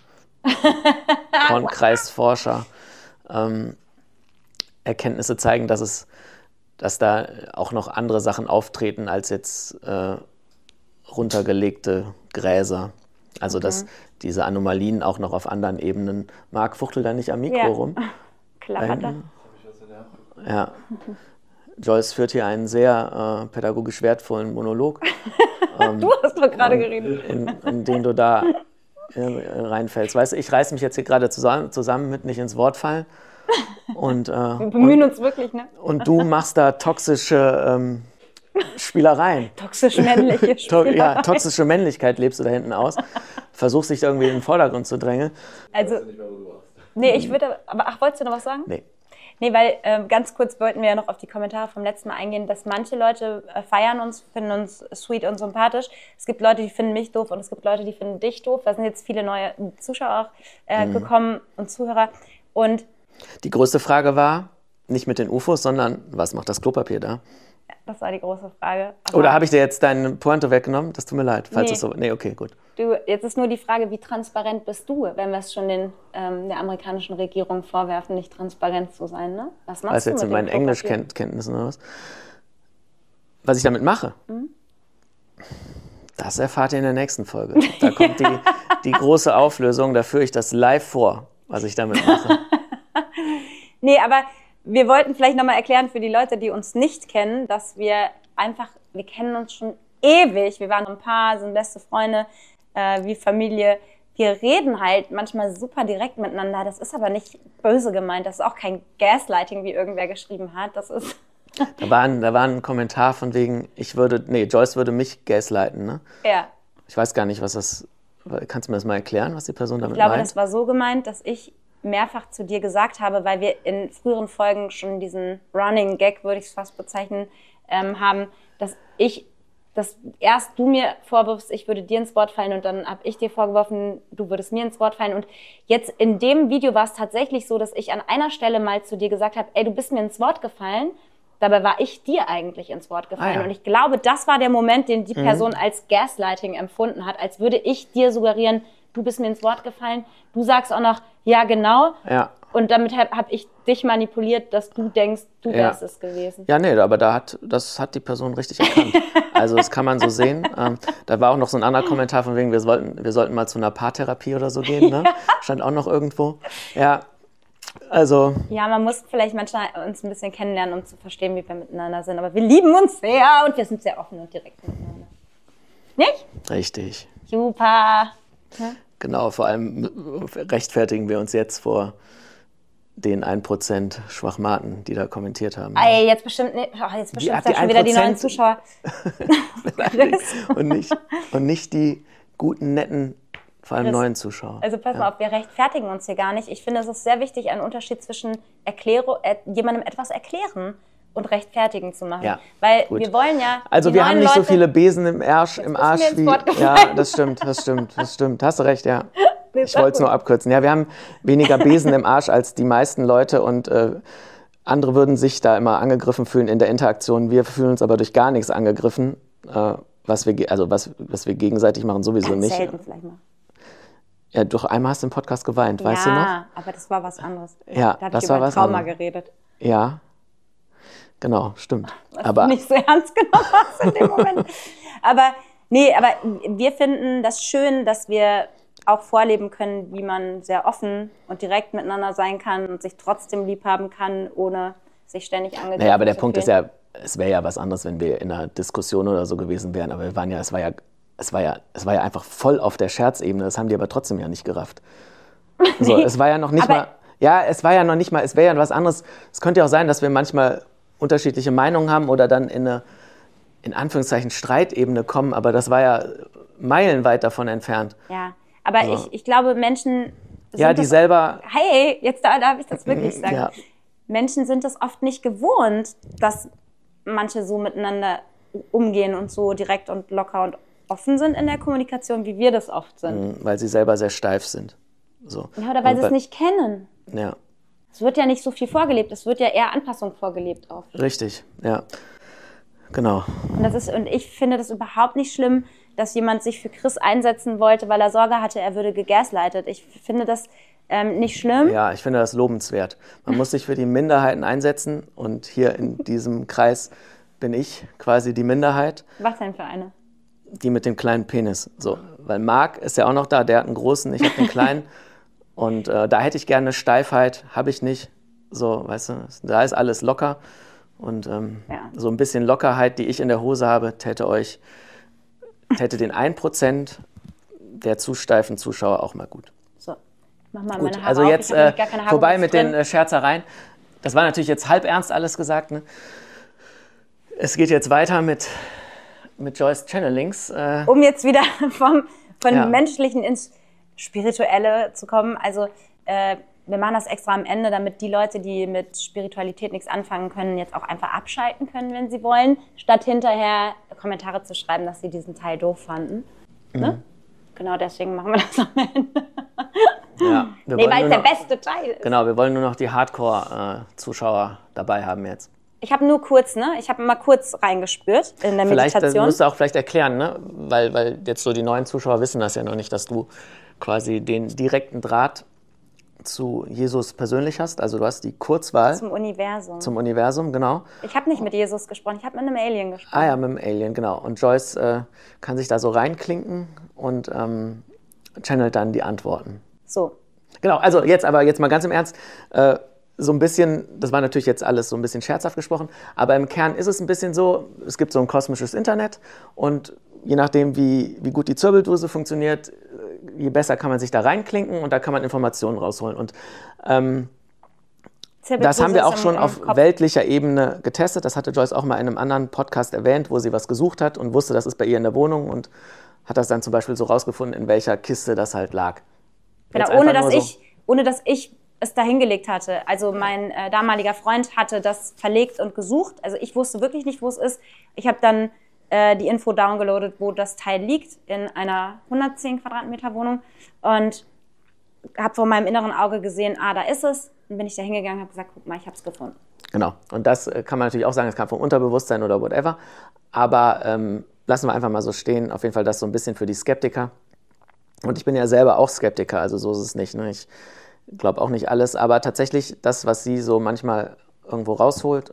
[SPEAKER 2] Kornkreisforscher ähm, Erkenntnisse zeigen, dass es, dass da auch noch andere Sachen auftreten als jetzt äh, runtergelegte Gräser. Also okay. dass diese Anomalien auch noch auf anderen Ebenen. Marc, fuchtel da nicht am Mikro
[SPEAKER 1] ja.
[SPEAKER 2] rum.
[SPEAKER 1] Klar hat er.
[SPEAKER 2] Ja. Joyce führt hier einen sehr äh, pädagogisch wertvollen Monolog. ähm,
[SPEAKER 1] du hast doch gerade geredet.
[SPEAKER 2] In, in den du da äh, reinfällst. Weißt du, ich reiß mich jetzt hier gerade zusammen, zusammen mit nicht ins Wort fallen. Und, äh,
[SPEAKER 1] Wir bemühen
[SPEAKER 2] und,
[SPEAKER 1] uns wirklich, ne?
[SPEAKER 2] Und du machst da toxische ähm, Spielereien.
[SPEAKER 1] Toxisch männliche Spielereien.
[SPEAKER 2] Ja, toxische Männlichkeit lebst du da hinten aus. Versuchst dich da irgendwie in den Vordergrund zu drängeln.
[SPEAKER 1] Also, nee, ich würde, aber ach, wolltest du noch was sagen?
[SPEAKER 2] Nee.
[SPEAKER 1] Nee, weil ähm, ganz kurz wollten wir ja noch auf die Kommentare vom letzten Mal eingehen, dass manche Leute äh, feiern uns, finden uns sweet und sympathisch. Es gibt Leute, die finden mich doof und es gibt Leute, die finden dich doof. Da sind jetzt viele neue Zuschauer auch äh, mhm. gekommen und Zuhörer. Und
[SPEAKER 2] die größte Frage war, nicht mit den U F Os, sondern was macht das Klopapier da?
[SPEAKER 1] Das war die große Frage. Aber
[SPEAKER 2] Oder habe ich dir jetzt deine Pointe weggenommen? Das tut mir leid, falls
[SPEAKER 1] nee.
[SPEAKER 2] es so... Nee, okay, gut.
[SPEAKER 1] Du, jetzt ist nur die Frage, wie transparent bist du, wenn wir es schon den, ähm, der amerikanischen Regierung vorwerfen, nicht transparent zu sein, ne? Was machst
[SPEAKER 2] was
[SPEAKER 1] du
[SPEAKER 2] jetzt
[SPEAKER 1] mit
[SPEAKER 2] in meinen Englischkenntnissen oder was? Was ich damit mache? Mhm. Das erfahrt ihr in der nächsten Folge. Da kommt die, die große Auflösung, da führe ich das live vor, was ich damit mache.
[SPEAKER 1] Nee, aber wir wollten vielleicht nochmal erklären für die Leute, die uns nicht kennen, dass wir einfach, wir kennen uns schon ewig, wir waren ein Paar, sind beste Freunde, äh, wie Familie. Wir reden halt manchmal super direkt miteinander, das ist aber nicht böse gemeint, das ist auch kein Gaslighting, wie irgendwer geschrieben hat, das ist...
[SPEAKER 2] Da war, ein, da war ein Kommentar von wegen, ich würde, nee, Joyce würde mich gaslighten, ne?
[SPEAKER 1] Ja.
[SPEAKER 2] Ich weiß gar nicht, was das, kannst du mir das mal erklären, was die Person damit
[SPEAKER 1] meint? Ich glaube,
[SPEAKER 2] meint?
[SPEAKER 1] das war so gemeint, dass ich mehrfach zu dir gesagt habe, weil wir in früheren Folgen schon diesen Running Gag, würde ich es fast bezeichnen, ähm, haben, dass ich, dass erst du mir vorwirfst, ich würde dir ins Wort fallen und dann habe ich dir vorgeworfen, du würdest mir ins Wort fallen. Und jetzt in dem Video war es tatsächlich so, dass ich an einer Stelle mal zu dir gesagt habe, ey, du bist mir ins Wort gefallen. Dabei war ich dir eigentlich ins Wort gefallen. Ah, ja. Und ich glaube, das war der Moment, den die Person mhm. als Gaslighting empfunden hat, als würde ich dir suggerieren, du bist mir ins Wort gefallen. Du sagst auch noch, ja, genau.
[SPEAKER 2] Ja.
[SPEAKER 1] Und damit habe hab ich dich manipuliert, dass du denkst, du wärst ja. es gewesen.
[SPEAKER 2] Ja, nee, aber da hat, das hat die Person richtig erkannt. Also das kann man so sehen. Ähm, da war auch noch so ein anderer Kommentar von wegen, wir sollten, wir sollten mal zu einer Paartherapie oder so gehen. Ne? Ja. Stand auch noch irgendwo. Ja, also...
[SPEAKER 1] Ja, man muss vielleicht manchmal uns ein bisschen kennenlernen, um zu verstehen, wie wir miteinander sind. Aber wir lieben uns sehr und wir sind sehr offen und direkt miteinander. Nicht?
[SPEAKER 2] Richtig.
[SPEAKER 1] Super. Ja?
[SPEAKER 2] Genau, vor allem rechtfertigen wir uns jetzt vor den ein Prozent Schwachmaten, die da kommentiert haben.
[SPEAKER 1] Ey, jetzt bestimmt, ne, oh, jetzt bestimmt ja schon wieder die neuen Zuschauer.
[SPEAKER 2] und, nicht, und nicht die guten, netten, vor allem das, neuen Zuschauer.
[SPEAKER 1] Also pass
[SPEAKER 2] ja.
[SPEAKER 1] mal auf, wir rechtfertigen uns hier gar nicht. Ich finde, es ist sehr wichtig, einen Unterschied zwischen Erklärung, äh, jemandem etwas erklären und rechtfertigen zu machen.
[SPEAKER 2] Ja,
[SPEAKER 1] weil
[SPEAKER 2] gut.
[SPEAKER 1] wir wollen ja...
[SPEAKER 2] Also wir haben nicht
[SPEAKER 1] Leute,
[SPEAKER 2] so viele Besen im Arsch, im Arsch wie... Ja, das stimmt, das stimmt, das stimmt. Hast du recht, ja. Ich wollte es nur abkürzen. Ja, wir haben weniger Besen im Arsch als die meisten Leute und äh, andere würden sich da immer angegriffen fühlen in der Interaktion. Wir fühlen uns aber durch gar nichts angegriffen, äh, was wir, also was, was wir gegenseitig machen, sowieso
[SPEAKER 1] Ganz
[SPEAKER 2] nicht.
[SPEAKER 1] Selten vielleicht mal.
[SPEAKER 2] Ja, doch einmal hast du im Podcast geweint,
[SPEAKER 1] ja,
[SPEAKER 2] weißt du noch?
[SPEAKER 1] Ja, aber das war was anderes.
[SPEAKER 2] Ja,
[SPEAKER 1] da habe
[SPEAKER 2] das
[SPEAKER 1] ich
[SPEAKER 2] war
[SPEAKER 1] über
[SPEAKER 2] was
[SPEAKER 1] Trauma
[SPEAKER 2] anderes.
[SPEAKER 1] geredet.
[SPEAKER 2] Ja, genau, stimmt.
[SPEAKER 1] Was
[SPEAKER 2] aber
[SPEAKER 1] du nicht so ernst genommen hast in dem Moment. Aber nee, aber wir finden das schön, dass wir auch vorleben können, wie man sehr offen und direkt miteinander sein kann und sich trotzdem lieb haben kann, ohne sich ständig angegriffen zu fühlen.
[SPEAKER 2] Naja, aber der Punkt ist ja, es wäre ja was anderes, wenn wir in einer Diskussion oder so gewesen wären. Aber wir waren ja, es war ja, es war ja, es war ja einfach voll auf der Scherzebene. Das haben die aber trotzdem ja nicht gerafft. So, nee, es war ja noch nicht mal, ja, es war ja noch nicht mal, es wäre ja was anderes. Es könnte ja auch sein, dass wir manchmal unterschiedliche Meinungen haben oder dann in eine in Anführungszeichen Streitebene kommen, aber das war ja meilenweit davon entfernt.
[SPEAKER 1] Ja, aber
[SPEAKER 2] so.
[SPEAKER 1] ich, ich glaube, Menschen sind
[SPEAKER 2] ja, die
[SPEAKER 1] das,
[SPEAKER 2] selber...
[SPEAKER 1] Hey, jetzt darf da ich das wirklich sagen.
[SPEAKER 2] Ja.
[SPEAKER 1] Menschen sind es oft nicht gewohnt, dass manche so miteinander umgehen und so direkt und locker und offen sind in der Kommunikation, wie wir das oft sind.
[SPEAKER 2] Weil sie selber sehr steif sind. So.
[SPEAKER 1] Ja, oder weil
[SPEAKER 2] und
[SPEAKER 1] sie es nicht kennen.
[SPEAKER 2] Ja.
[SPEAKER 1] Es wird ja nicht so viel vorgelebt, es wird ja eher Anpassung vorgelebt oft.
[SPEAKER 2] Richtig, ja. Genau.
[SPEAKER 1] Und, das ist, und ich finde das überhaupt nicht schlimm, dass jemand sich für Chris einsetzen wollte, weil er Sorge hatte, er würde gegaslightet. Ich finde das ähm, nicht schlimm.
[SPEAKER 2] Ja, ich finde das lobenswert. Man muss sich für die Minderheiten einsetzen und hier in diesem Kreis bin ich quasi die Minderheit.
[SPEAKER 1] Was denn für eine?
[SPEAKER 2] Die mit dem kleinen Penis. So, weil Marc ist ja auch noch da, der hat einen großen, ich habe den kleinen. Und äh, da hätte ich gerne eine Steifheit, habe ich nicht. So, weißt du, da ist alles locker. Und ähm, ja. so ein bisschen Lockerheit, die ich in der Hose habe, täte euch, täte den ein Prozent der zu steifen Zuschauer auch mal gut.
[SPEAKER 1] So, mach mal
[SPEAKER 2] gut,
[SPEAKER 1] meine Haare
[SPEAKER 2] also
[SPEAKER 1] auf.
[SPEAKER 2] jetzt äh, vorbei mit drin. den äh, Scherzereien. Das war natürlich jetzt halb ernst alles gesagt. Ne? Es geht jetzt weiter mit, mit Joyce Channelings. Äh,
[SPEAKER 1] um jetzt wieder vom, von
[SPEAKER 2] ja.
[SPEAKER 1] Menschlichen ins Spirituelle zu kommen. Also äh, wir machen das extra am Ende, damit die Leute, die mit Spiritualität nichts anfangen können, jetzt auch einfach abschalten können, wenn sie wollen, statt hinterher Kommentare zu schreiben, dass sie diesen Teil doof fanden. Mhm. Ne? Genau deswegen machen wir das am Ende.
[SPEAKER 2] Ja, wir
[SPEAKER 1] nee, weil es der
[SPEAKER 2] noch,
[SPEAKER 1] beste Teil ist.
[SPEAKER 2] Genau, wir wollen nur noch die Hardcore-Zuschauer äh, dabei haben jetzt.
[SPEAKER 1] Ich habe nur kurz, ne? Ich habe mal kurz reingespürt in der
[SPEAKER 2] vielleicht,
[SPEAKER 1] Meditation.
[SPEAKER 2] Das musst du auch vielleicht erklären, ne? Weil, weil jetzt so die neuen Zuschauer wissen das ja noch nicht, dass du quasi den direkten Draht zu Jesus persönlich hast. Also du hast die Kurzwahl.
[SPEAKER 1] Zum Universum.
[SPEAKER 2] Zum Universum, genau.
[SPEAKER 1] Ich habe nicht mit Jesus gesprochen, ich habe mit einem Alien gesprochen.
[SPEAKER 2] Ah ja, mit einem Alien, genau. Und Joyce äh, kann sich da so reinklinken und ähm, channelt dann die Antworten.
[SPEAKER 1] So.
[SPEAKER 2] Genau, also jetzt aber jetzt mal ganz im Ernst. Äh, so ein bisschen, das war natürlich jetzt alles so ein bisschen scherzhaft gesprochen, aber im Kern ist es ein bisschen so, es gibt so ein kosmisches Internet und je nachdem, wie, wie gut die Zirbeldrüse funktioniert, je besser kann man sich da reinklinken und da kann man Informationen rausholen. Und ähm, das haben wir auch schon auf weltlicher Ebene getestet. Das hatte Joyce auch mal in einem anderen Podcast erwähnt, wo sie was gesucht hat und wusste, das ist bei ihr in der Wohnung und hat das dann zum Beispiel so rausgefunden, in welcher Kiste das halt lag.
[SPEAKER 1] Genau, ohne dass, so ich, ohne dass ich es da hingelegt hatte. Also mein äh, damaliger Freund hatte das verlegt und gesucht. Also ich wusste wirklich nicht, wo es ist. Ich habe dann äh, die Info downgeloadet, wo das Teil liegt, in einer hundertzehn Quadratmeter Wohnung und habe vor meinem inneren Auge gesehen, ah, da ist es. Dann bin ich da hingegangen und habe gesagt, guck mal, ich habe es gefunden.
[SPEAKER 2] Genau. Und das äh, kann man natürlich auch sagen, es kam vom Unterbewusstsein oder whatever. Aber ähm, lassen wir einfach mal so stehen. Auf jeden Fall das so ein bisschen für die Skeptiker. Und ich bin ja selber auch Skeptiker, also so ist es nicht. Ne? Ich glaube auch nicht alles, aber tatsächlich das, was sie so manchmal irgendwo rausholt,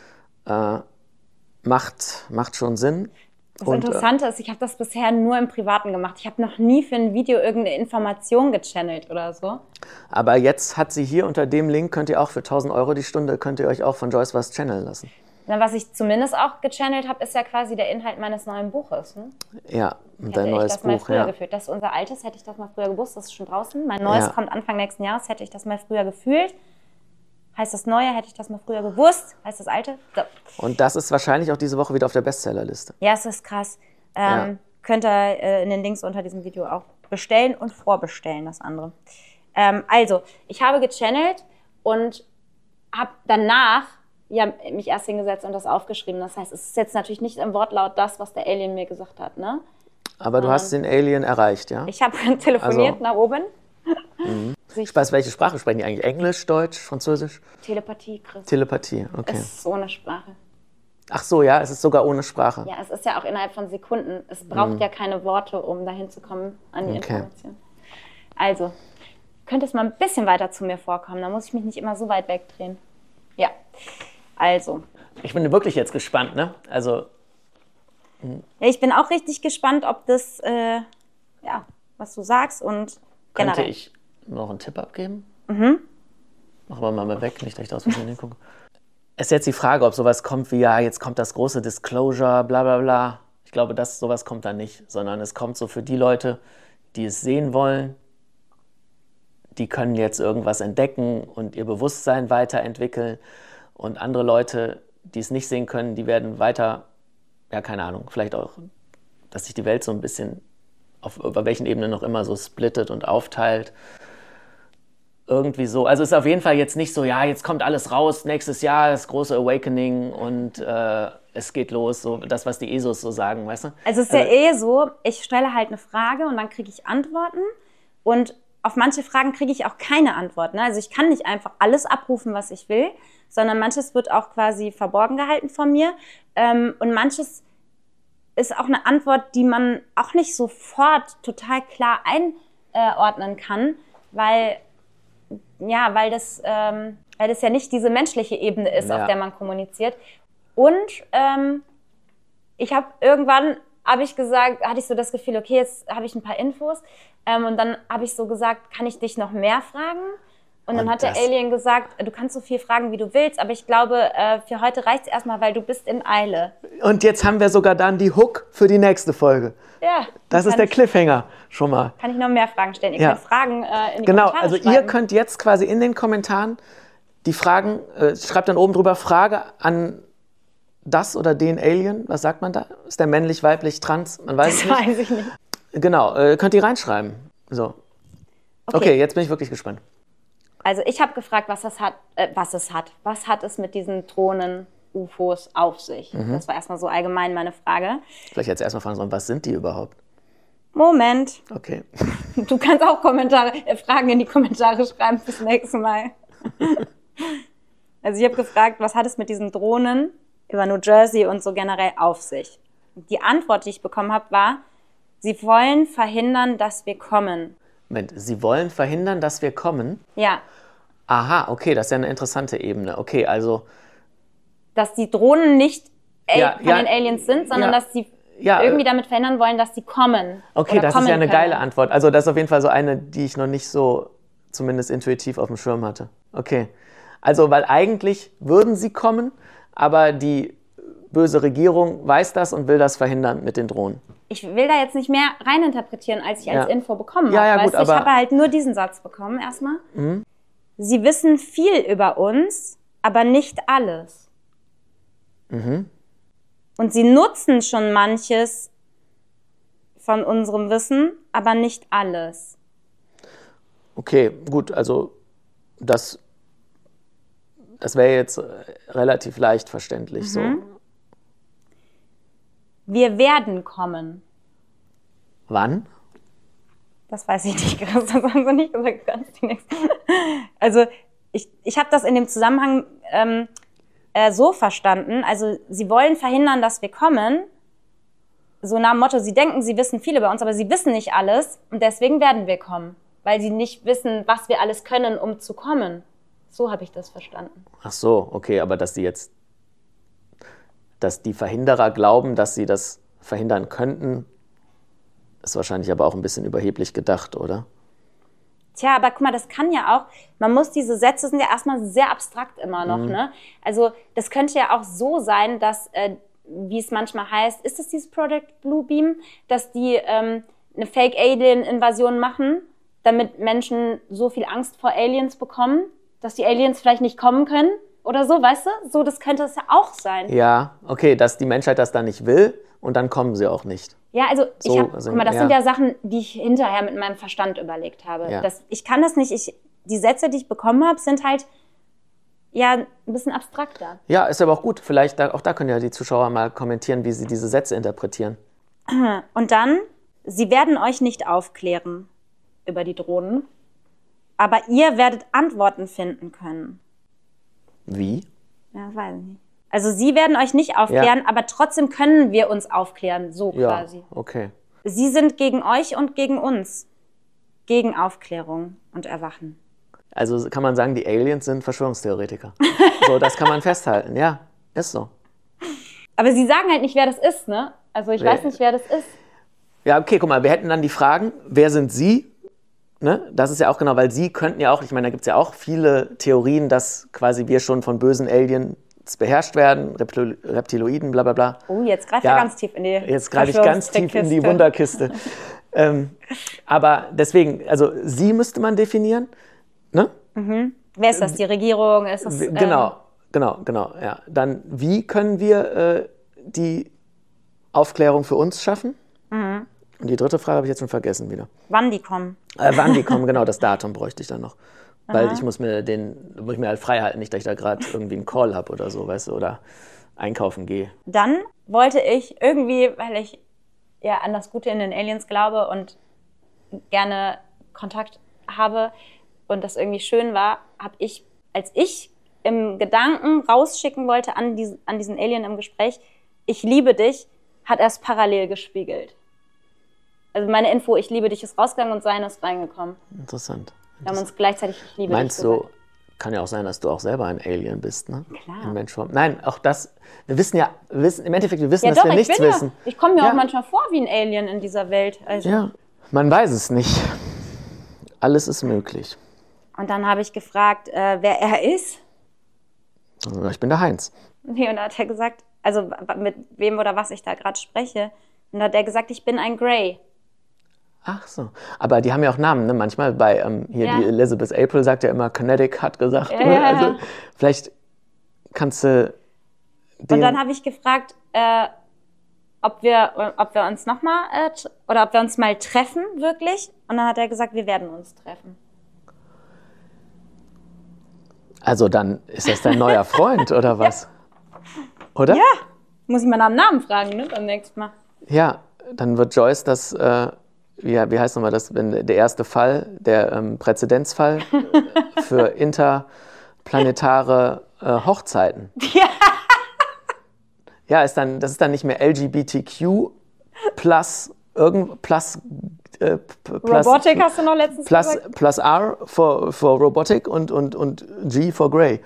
[SPEAKER 2] äh, macht, macht schon Sinn.
[SPEAKER 1] Das
[SPEAKER 2] Und,
[SPEAKER 1] Interessante äh, ist, ich habe das bisher nur im Privaten gemacht. Ich habe noch nie für ein Video irgendeine Information gechannelt oder so.
[SPEAKER 2] Aber jetzt hat sie hier unter dem Link, könnt ihr auch für tausend Euro die Stunde, könnt ihr euch auch von Joyce was channeln lassen.
[SPEAKER 1] Na, was ich zumindest auch gechannelt habe, ist ja quasi der Inhalt meines neuen Buches. Ne?
[SPEAKER 2] Ja,
[SPEAKER 1] dein
[SPEAKER 2] neues
[SPEAKER 1] neues das Buch. Mal früher
[SPEAKER 2] ja.
[SPEAKER 1] gefühlt. Das ist unser altes, hätte ich das mal früher gewusst, das ist schon draußen. Mein neues
[SPEAKER 2] Ja.
[SPEAKER 1] kommt Anfang nächsten Jahres, hätte ich das mal früher gefühlt. Heißt das Neue, hätte ich das mal früher gewusst. Heißt das Alte? So.
[SPEAKER 2] Und das ist wahrscheinlich auch diese Woche wieder auf der Bestsellerliste.
[SPEAKER 1] Ja, es ist krass. Ähm,
[SPEAKER 2] Ja.
[SPEAKER 1] Könnt ihr äh, in den Links unter diesem Video auch bestellen und vorbestellen, das andere. Ähm, also, ich habe gechannelt und habe danach ja, mich erst hingesetzt und das aufgeschrieben. Das heißt, es ist jetzt natürlich nicht im Wortlaut das, was der Alien mir gesagt hat, ne?
[SPEAKER 2] Aber du
[SPEAKER 1] Ähm,
[SPEAKER 2] hast den Alien erreicht, ja?
[SPEAKER 1] Ich habe telefoniert
[SPEAKER 2] Also-
[SPEAKER 1] nach oben.
[SPEAKER 2] Mhm. Spaß, welche Sprache sprechen die eigentlich? Englisch, Deutsch, Französisch?
[SPEAKER 1] Telepathie, Chris.
[SPEAKER 2] Telepathie, okay.
[SPEAKER 1] Es ist ohne Sprache.
[SPEAKER 2] Ach so, ja, es ist sogar ohne Sprache.
[SPEAKER 1] Ja, es ist ja auch innerhalb von Sekunden. Es braucht
[SPEAKER 2] Mhm.
[SPEAKER 1] ja keine Worte, um dahin zu kommen an die
[SPEAKER 2] Okay.
[SPEAKER 1] Information. Also, könnte es mal ein bisschen weiter zu mir vorkommen. Da muss ich mich nicht immer so weit wegdrehen. Ja, also.
[SPEAKER 2] Ich bin wirklich jetzt gespannt, ne? Also,
[SPEAKER 1] Ja, ich bin auch richtig gespannt, ob das, äh, ja, was du sagst und
[SPEAKER 2] könnte
[SPEAKER 1] generell.
[SPEAKER 2] ich noch einen Tipp abgeben?
[SPEAKER 1] Mhm.
[SPEAKER 2] Machen wir mal weg, nicht, dass ich da aus Versehen hingucke. Es ist jetzt die Frage, ob sowas kommt wie, ja, jetzt kommt das große Disclosure, bla bla bla. Ich glaube, dass sowas kommt da nicht, sondern es kommt so für die Leute, die es sehen wollen, die können jetzt irgendwas entdecken und ihr Bewusstsein weiterentwickeln. Und andere Leute, die es nicht sehen können, die werden weiter ja, keine Ahnung, vielleicht auch, dass sich die Welt so ein bisschen auf über welchen Ebenen noch immer so splittet und aufteilt. Irgendwie so. Also es ist auf jeden Fall jetzt nicht so, ja, jetzt kommt alles raus, nächstes Jahr das große Awakening und äh, es geht los, so das, was die E S Os so sagen, weißt du?
[SPEAKER 1] Also es ist ja also, eh so, ich stelle halt eine Frage und dann kriege ich Antworten und auf manche Fragen kriege ich auch keine Antwort. Ne? Also ich kann nicht einfach alles abrufen, was ich will, sondern manches wird auch quasi verborgen gehalten von mir ähm, und manches ist auch eine Antwort, die man auch nicht sofort total klar einordnen kann, weil ja, weil das, ähm, weil das ja nicht diese menschliche Ebene ist, ja. auf der man kommuniziert. Und ähm, ich habe irgendwann, habe ich gesagt, hatte ich so das Gefühl, okay, jetzt habe ich ein paar Infos. Ähm, und dann habe ich so gesagt, kann ich dich noch mehr fragen? Und dann und hat der Alien gesagt, du kannst so viel fragen, wie du willst, aber ich glaube, äh, für heute reicht es erstmal, weil du bist in Eile.
[SPEAKER 2] Und jetzt haben wir sogar dann die Hook für die nächste Folge.
[SPEAKER 1] Ja.
[SPEAKER 2] Das ist der
[SPEAKER 1] ich,
[SPEAKER 2] Cliffhanger schon mal.
[SPEAKER 1] Kann ich noch mehr Fragen stellen? Ihr
[SPEAKER 2] ja.
[SPEAKER 1] könnt Fragen äh, in die
[SPEAKER 2] genau,
[SPEAKER 1] Kommentare
[SPEAKER 2] also
[SPEAKER 1] schreiben.
[SPEAKER 2] Ihr könnt jetzt quasi in den Kommentaren die Fragen, äh, schreibt dann oben drüber, Frage an das oder den Alien. Was sagt man da? Ist der männlich, weiblich, trans? Man weiß
[SPEAKER 1] das
[SPEAKER 2] es nicht.
[SPEAKER 1] weiß ich nicht.
[SPEAKER 2] Genau, äh, könnt ihr reinschreiben. So. Okay. okay, jetzt bin ich wirklich gespannt.
[SPEAKER 1] Also ich habe gefragt, was das hat, äh, was es hat. Was hat es mit diesen Drohnen, U F Os auf sich? Mhm. Das war erstmal so allgemein meine Frage.
[SPEAKER 2] Vielleicht jetzt erstmal fragen sollen, was sind die überhaupt?
[SPEAKER 1] Moment.
[SPEAKER 2] Okay.
[SPEAKER 1] Du kannst auch Kommentare, äh, Fragen in die Kommentare schreiben fürs nächste Mal. Also ich habe gefragt, was hat es mit diesen Drohnen über New Jersey und so generell auf sich? Die Antwort, die ich bekommen habe, war, sie wollen verhindern, dass wir kommen.
[SPEAKER 2] Moment, Sie wollen verhindern, dass wir kommen?
[SPEAKER 1] Ja.
[SPEAKER 2] Aha, okay, das ist ja eine interessante Ebene. Okay, also...
[SPEAKER 1] Dass die Drohnen nicht
[SPEAKER 2] ja,
[SPEAKER 1] von
[SPEAKER 2] ja,
[SPEAKER 1] den Aliens sind, sondern
[SPEAKER 2] ja,
[SPEAKER 1] dass sie
[SPEAKER 2] ja,
[SPEAKER 1] irgendwie damit verhindern wollen, dass sie kommen.
[SPEAKER 2] Okay,
[SPEAKER 1] oder
[SPEAKER 2] das
[SPEAKER 1] kommen
[SPEAKER 2] ist ja eine
[SPEAKER 1] können.
[SPEAKER 2] geile Antwort. Also das ist auf jeden Fall so eine, die ich noch nicht so, zumindest intuitiv auf dem Schirm hatte. Okay, also weil eigentlich würden sie kommen, aber die böse Regierung weiß das und will das verhindern mit den Drohnen.
[SPEAKER 1] Ich will da jetzt nicht mehr reininterpretieren, als ich als
[SPEAKER 2] ja.
[SPEAKER 1] Info bekommen
[SPEAKER 2] ja,
[SPEAKER 1] habe.
[SPEAKER 2] ja,
[SPEAKER 1] weißt
[SPEAKER 2] gut,
[SPEAKER 1] du?
[SPEAKER 2] aber
[SPEAKER 1] Ich habe halt nur diesen Satz bekommen erstmal.
[SPEAKER 2] Mhm.
[SPEAKER 1] Sie wissen viel über uns, aber nicht alles.
[SPEAKER 2] Mhm.
[SPEAKER 1] Und sie nutzen schon manches von unserem Wissen, aber nicht alles.
[SPEAKER 2] Okay, gut, also das, das wäre jetzt relativ leicht verständlich.
[SPEAKER 1] Mhm.
[SPEAKER 2] So.
[SPEAKER 1] Wir werden kommen.
[SPEAKER 2] Wann?
[SPEAKER 1] Das weiß ich nicht, Chris, das haben sie nicht gesagt. Ganz die nächste. Also ich, ich habe das in dem Zusammenhang ähm, äh, so verstanden, also sie wollen verhindern, dass wir kommen, so nach dem Motto, sie denken, sie wissen viel über uns, aber sie wissen nicht alles und deswegen werden wir kommen, weil sie nicht wissen, was wir alles können, um zu kommen. So habe ich das verstanden.
[SPEAKER 2] Ach so, okay, aber dass die jetzt, dass die Verhinderer glauben, dass sie das verhindern könnten, ist wahrscheinlich aber auch ein bisschen überheblich gedacht, oder?
[SPEAKER 1] Tja, aber guck mal, das kann ja auch, man muss, diese Sätze sind ja erstmal sehr abstrakt immer noch,
[SPEAKER 2] Mhm.
[SPEAKER 1] ne? Also das könnte ja auch so sein, dass, äh, wie es manchmal heißt, ist es dieses Project Bluebeam, dass die ähm, eine Fake-Alien-Invasion machen, damit Menschen so viel Angst vor Aliens bekommen, dass die Aliens vielleicht nicht kommen können oder so, weißt du? So, das könnte es ja auch sein.
[SPEAKER 2] Ja, okay, dass die Menschheit das dann nicht will und dann kommen sie auch nicht.
[SPEAKER 1] Ja, also ich
[SPEAKER 2] So,
[SPEAKER 1] hab,
[SPEAKER 2] also,
[SPEAKER 1] guck mal, das
[SPEAKER 2] ja.
[SPEAKER 1] sind ja Sachen, die ich hinterher mit meinem Verstand überlegt habe.
[SPEAKER 2] Ja.
[SPEAKER 1] Das, ich kann das nicht, ich, die Sätze, die ich bekommen habe, sind halt ja ein bisschen abstrakter.
[SPEAKER 2] Ja, ist aber auch gut. Vielleicht, da, auch da können ja die Zuschauer mal kommentieren, wie sie diese Sätze interpretieren.
[SPEAKER 1] Und dann, sie werden euch nicht aufklären über die Drohnen, aber ihr werdet Antworten finden können.
[SPEAKER 2] Wie?
[SPEAKER 1] Ja, weiß ich nicht. Also sie werden euch nicht aufklären,
[SPEAKER 2] Ja.
[SPEAKER 1] aber trotzdem können wir uns aufklären, so
[SPEAKER 2] Ja,
[SPEAKER 1] quasi.
[SPEAKER 2] okay.
[SPEAKER 1] Sie sind gegen euch und gegen uns. Gegen Aufklärung und Erwachen.
[SPEAKER 2] Also kann man sagen, die Aliens sind Verschwörungstheoretiker. So, das kann man festhalten. Ja, ist so.
[SPEAKER 1] Aber sie sagen halt nicht, wer das ist, ne? Also ich
[SPEAKER 2] Wer-
[SPEAKER 1] weiß nicht, wer das ist.
[SPEAKER 2] Ja, okay, guck mal, wir hätten dann die Fragen, wer sind Sie? Ne? Das ist ja auch genau, weil Sie könnten ja auch, ich meine, da gibt es ja auch viele Theorien, dass quasi wir schon von bösen Aliens beherrscht werden, Reptil- Reptiloiden, bla bla bla.
[SPEAKER 1] Oh, jetzt greift
[SPEAKER 2] Ja,
[SPEAKER 1] er ganz tief in die
[SPEAKER 2] Jetzt greife ich ganz tief in die Wunderkiste. ähm, aber deswegen, also Sie müsste man definieren, ne?
[SPEAKER 1] Mhm. Wer ist das? Die Regierung? Ist das,
[SPEAKER 2] Wie-
[SPEAKER 1] ähm,
[SPEAKER 2] Genau, genau, genau, ja. Dann, wie können wir äh, die Aufklärung für uns schaffen.
[SPEAKER 1] Mhm.
[SPEAKER 2] Und die dritte Frage habe ich jetzt schon vergessen wieder.
[SPEAKER 1] Wann die kommen.
[SPEAKER 2] Äh, wann die kommen, genau, das Datum bräuchte ich dann noch. Weil
[SPEAKER 1] Aha.
[SPEAKER 2] ich muss mir den, muss ich mir halt frei halten, nicht, dass ich da gerade irgendwie einen Call habe oder so, weißt du, oder einkaufen gehe.
[SPEAKER 1] Dann wollte ich irgendwie, weil ich ja an das Gute in den Aliens glaube und gerne Kontakt habe und das irgendwie schön war, habe ich, als ich im Gedanken rausschicken wollte an diesen, an diesen Alien im Gespräch, ich liebe dich, hat er es parallel gespiegelt. Also meine Info, ich liebe dich, ist rausgegangen und seine ist reingekommen.
[SPEAKER 2] Interessant.
[SPEAKER 1] Wir haben uns gleichzeitig ich liebe
[SPEAKER 2] Meinst
[SPEAKER 1] dich
[SPEAKER 2] du,
[SPEAKER 1] gesagt.
[SPEAKER 2] kann ja auch sein, dass du auch selber ein Alien bist, ne?
[SPEAKER 1] Klar.
[SPEAKER 2] In Menschform. Nein, auch das, wir wissen ja, wir wissen, im Endeffekt, wir wissen,
[SPEAKER 1] Ja
[SPEAKER 2] dass
[SPEAKER 1] doch,
[SPEAKER 2] wir
[SPEAKER 1] ich
[SPEAKER 2] nichts
[SPEAKER 1] bin
[SPEAKER 2] wissen.
[SPEAKER 1] ja, ich komme mir
[SPEAKER 2] Ja.
[SPEAKER 1] auch manchmal vor wie ein Alien in dieser Welt. Also.
[SPEAKER 2] Ja, man weiß es nicht. Alles ist möglich.
[SPEAKER 1] Und dann habe ich gefragt, äh, wer er ist.
[SPEAKER 2] Ich bin der Heinz.
[SPEAKER 1] Nee, und da hat er gesagt, also mit wem oder was ich da gerade spreche. Und da hat er gesagt, ich bin ein Grey.
[SPEAKER 2] Ach so. Aber die haben ja auch Namen, ne? Manchmal bei, ähm, hier
[SPEAKER 1] Ja.
[SPEAKER 2] die Elizabeth April sagt ja immer, Kinetic hat gesagt.
[SPEAKER 1] Ja, ja,
[SPEAKER 2] also
[SPEAKER 1] ja.
[SPEAKER 2] vielleicht kannst du den...
[SPEAKER 1] Und dann habe ich gefragt, äh, ob wir, ob wir uns nochmal, äh, tr- oder ob wir uns mal treffen, wirklich. Und dann hat er gesagt, wir werden uns treffen.
[SPEAKER 2] Also dann ist das dein neuer Freund, oder was? Oder?
[SPEAKER 1] Ja, muss ich mal nach dem Namen fragen, ne, beim nächsten Mal.
[SPEAKER 2] Ja, dann wird Joyce das, äh, wie, wie heißt nochmal das, wenn der erste Fall, der ähm, Präzedenzfall für interplanetare äh, Hochzeiten.
[SPEAKER 1] Ja.
[SPEAKER 2] Ja, ist dann, das ist dann nicht mehr L G B T Q plus irgend plus, äh, plus
[SPEAKER 1] Robotik hast du noch letztens
[SPEAKER 2] plus,
[SPEAKER 1] gesagt?
[SPEAKER 2] plus R for, for Robotic und, und, und G for Grey.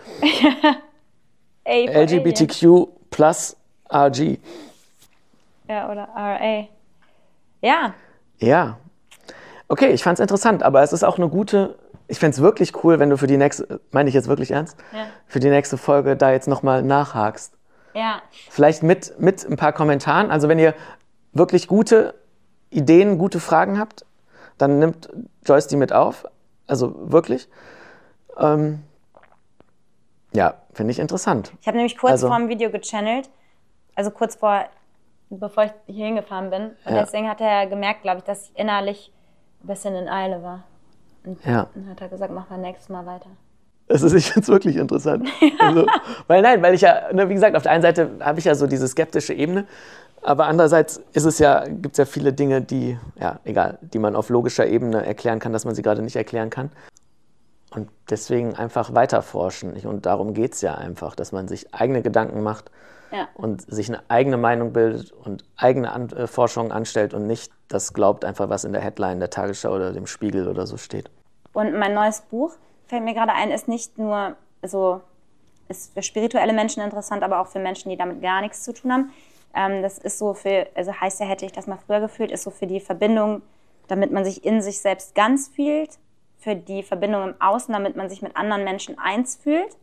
[SPEAKER 1] A for
[SPEAKER 2] L G B T Q plus R G.
[SPEAKER 1] Ja, oder R A. Ja.
[SPEAKER 2] Ja. Okay, ich fand's interessant, aber es ist auch eine gute, ich fänd's wirklich cool, wenn du für die nächste, meine ich jetzt wirklich ernst,
[SPEAKER 1] Ja.
[SPEAKER 2] für die nächste Folge da jetzt nochmal nachhakst.
[SPEAKER 1] Ja.
[SPEAKER 2] Vielleicht mit, mit ein paar Kommentaren. Also wenn ihr wirklich gute Ideen, gute Fragen habt, dann nimmt Joyce die mit auf. Also wirklich. Ähm, ja, finde ich interessant.
[SPEAKER 1] Ich habe nämlich kurz
[SPEAKER 2] Also-
[SPEAKER 1] vor dem Video gechannelt, also kurz vor, bevor ich hier hingefahren bin. Und
[SPEAKER 2] Ja.
[SPEAKER 1] deswegen hat er gemerkt, glaube ich, dass ich innerlich ein bisschen in Eile war. Und
[SPEAKER 2] Ja.
[SPEAKER 1] dann hat er gesagt, mach mal nächstes Mal weiter.
[SPEAKER 2] Es ist, ich finde es wirklich interessant. Also, weil nein, weil ich ja, ne, wie gesagt, auf der einen Seite habe ich ja so diese skeptische Ebene, aber andererseits ist es ja, gibt es ja viele Dinge, die, ja, egal, die man auf logischer Ebene erklären kann, dass man sie gerade nicht erklären kann. Und deswegen einfach weiterforschen. Und darum geht es ja einfach, dass man sich eigene Gedanken macht
[SPEAKER 1] Ja.
[SPEAKER 2] und sich eine eigene Meinung bildet und eigene An äh, Forschung anstellt und nicht das glaubt einfach, was in der Headline der Tagesschau oder dem Spiegel oder so steht.
[SPEAKER 1] Und mein neues Buch, fällt mir gerade ein, ist nicht nur, also ist für spirituelle Menschen interessant, aber auch für Menschen, die damit gar nichts zu tun haben. Ähm, das ist so für, also heißt ja, hätte ich das mal früher gefühlt, ist so für die Verbindung, damit man sich in sich selbst ganz fühlt, für die Verbindung im Außen, damit man sich mit anderen Menschen eins fühlt.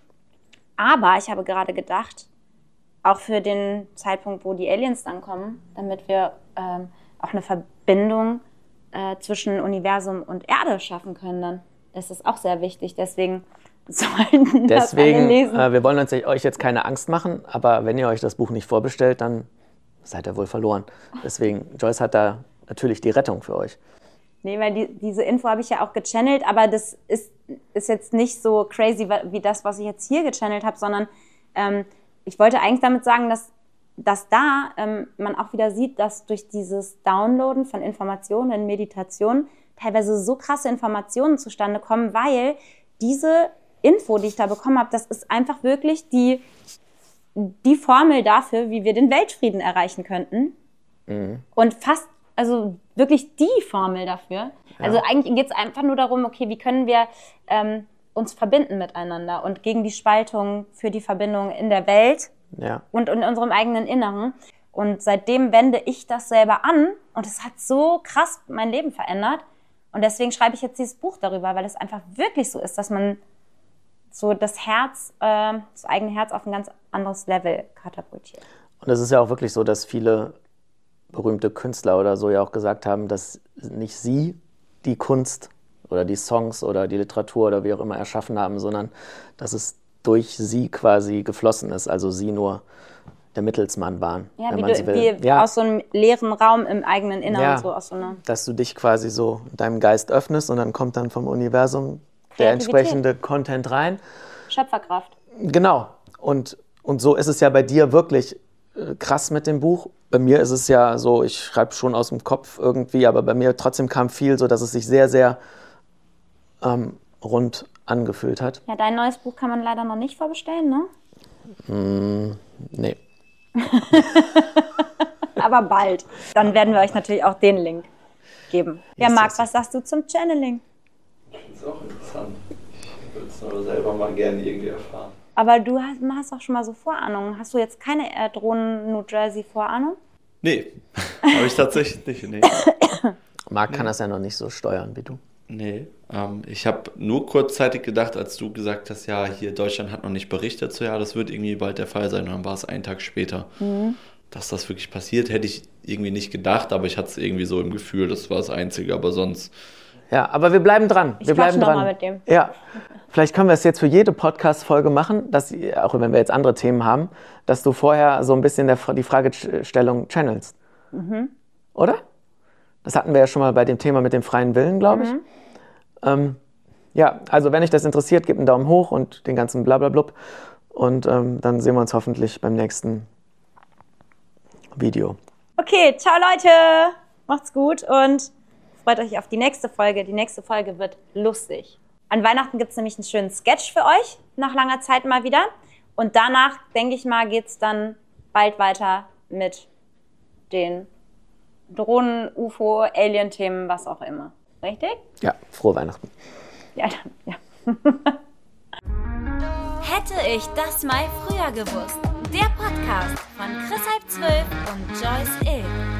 [SPEAKER 1] Aber ich habe gerade gedacht, auch für den Zeitpunkt, wo die Aliens dann kommen, damit wir ähm, auch eine Verbindung äh, zwischen Universum und Erde schaffen können dann. Das ist auch sehr wichtig, deswegen sollten das alle
[SPEAKER 2] Deswegen,
[SPEAKER 1] lesen.
[SPEAKER 2] äh, wir wollen uns, euch jetzt keine Angst machen, aber wenn ihr euch das Buch nicht vorbestellt, dann seid ihr wohl verloren. Deswegen, Joyce hat da natürlich die Rettung für euch.
[SPEAKER 1] Nee, weil die, diese Info habe ich ja auch gechannelt, aber das ist, ist jetzt nicht so crazy wie das, was ich jetzt hier gechannelt habe, sondern ähm, ich wollte eigentlich damit sagen, dass, dass da ähm, man auch wieder sieht, dass durch dieses Downloaden von Informationen in Meditation teilweise so krasse Informationen zustande kommen, weil diese Info, die ich da bekommen habe, das ist einfach wirklich die, die Formel dafür, wie wir den Weltfrieden erreichen könnten.
[SPEAKER 2] Mhm.
[SPEAKER 1] Und fast, also wirklich die Formel dafür.
[SPEAKER 2] Ja.
[SPEAKER 1] Also eigentlich geht es einfach nur darum, okay, wie können wir ähm, uns verbinden miteinander und gegen die Spaltung für die Verbindung in der Welt
[SPEAKER 2] Ja.
[SPEAKER 1] und in unserem eigenen Inneren. Und seitdem wende ich das selber an und es hat so krass mein Leben verändert. Und deswegen schreibe ich jetzt dieses Buch darüber, weil es einfach wirklich so ist, dass man so das Herz, äh, das eigene Herz auf ein ganz anderes Level katapultiert.
[SPEAKER 2] Und es ist ja auch wirklich so, dass viele berühmte Künstler oder so ja auch gesagt haben, dass nicht sie die Kunst oder die Songs oder die Literatur oder wie auch immer erschaffen haben, sondern dass es durch sie quasi geflossen ist, also sie nur der Mittelsmann waren,
[SPEAKER 1] Ja,
[SPEAKER 2] wenn
[SPEAKER 1] wie,
[SPEAKER 2] man
[SPEAKER 1] du,
[SPEAKER 2] so will.
[SPEAKER 1] wie
[SPEAKER 2] Ja.
[SPEAKER 1] aus so einem leeren Raum im eigenen Inneren.
[SPEAKER 2] Ja,
[SPEAKER 1] So aus so einer
[SPEAKER 2] dass du dich quasi so deinem Geist öffnest und dann kommt dann vom Universum der
[SPEAKER 1] Kreativität.
[SPEAKER 2] entsprechende Content rein.
[SPEAKER 1] Schöpferkraft.
[SPEAKER 2] Genau. Und, und so ist es ja bei dir wirklich äh, krass mit dem Buch. Bei mir ist es ja so, ich schreibe schon aus dem Kopf irgendwie, aber bei mir trotzdem kam viel so, dass es sich sehr, sehr ähm, rund angefühlt hat.
[SPEAKER 1] Ja, dein neues Buch kann man leider noch nicht vorbestellen, ne?
[SPEAKER 2] Mm, nee.
[SPEAKER 1] Aber bald. Dann werden wir euch natürlich auch den Link geben. Ja, Marc, was sagst du zum Channeling?
[SPEAKER 9] Ich finde es auch interessant. Ich würde es nur selber mal gerne irgendwie erfahren.
[SPEAKER 1] Aber du hast, hast doch schon mal so Vorahnungen. Hast du jetzt keine äh, Drohnen-New Jersey-Vorahnung?
[SPEAKER 9] Nee, habe ich tatsächlich nicht. Nee.
[SPEAKER 2] Marc kann das ja noch nicht so steuern wie du.
[SPEAKER 9] Nee, ähm, ich habe nur kurzzeitig gedacht, als du gesagt hast, ja, hier Deutschland hat noch nicht berichtet, so ja, das wird irgendwie bald der Fall sein. Und dann war es einen Tag später.
[SPEAKER 1] Mhm.
[SPEAKER 9] Dass das wirklich passiert, hätte ich irgendwie nicht gedacht, aber ich hatte es irgendwie so im Gefühl, das war das Einzige, aber sonst...
[SPEAKER 2] Ja, aber wir bleiben dran.
[SPEAKER 1] Ich
[SPEAKER 2] wir bleiben
[SPEAKER 1] noch
[SPEAKER 2] dran.
[SPEAKER 1] mal mit dem.
[SPEAKER 2] Ja, vielleicht können wir es jetzt für jede Podcast-Folge machen, dass, auch wenn wir jetzt andere Themen haben, dass du vorher so ein bisschen der, die Fragestellung channelst.
[SPEAKER 1] Mhm.
[SPEAKER 2] Oder? Das hatten wir ja schon mal bei dem Thema mit dem freien Willen, glaube ich.
[SPEAKER 1] Mhm.
[SPEAKER 2] Ähm, ja, also wenn euch das interessiert, gebt einen Daumen hoch und den ganzen Blablablub. Und ähm, dann sehen wir uns hoffentlich beim nächsten Video.
[SPEAKER 1] Okay, ciao Leute. Macht's gut und freut euch auf die nächste Folge. Die nächste Folge wird lustig. An Weihnachten gibt's nämlich einen schönen Sketch für euch, nach langer Zeit mal wieder. Und danach, denke ich mal, geht's dann bald weiter mit den Drohnen, U F O, Alien-Themen, was auch immer. Richtig?
[SPEAKER 2] Ja, frohe Weihnachten.
[SPEAKER 1] Ja, dann, ja.
[SPEAKER 4] Hätte ich das mal früher gewusst. Der Podcast von Chris halb zwölf und Joyce Ill.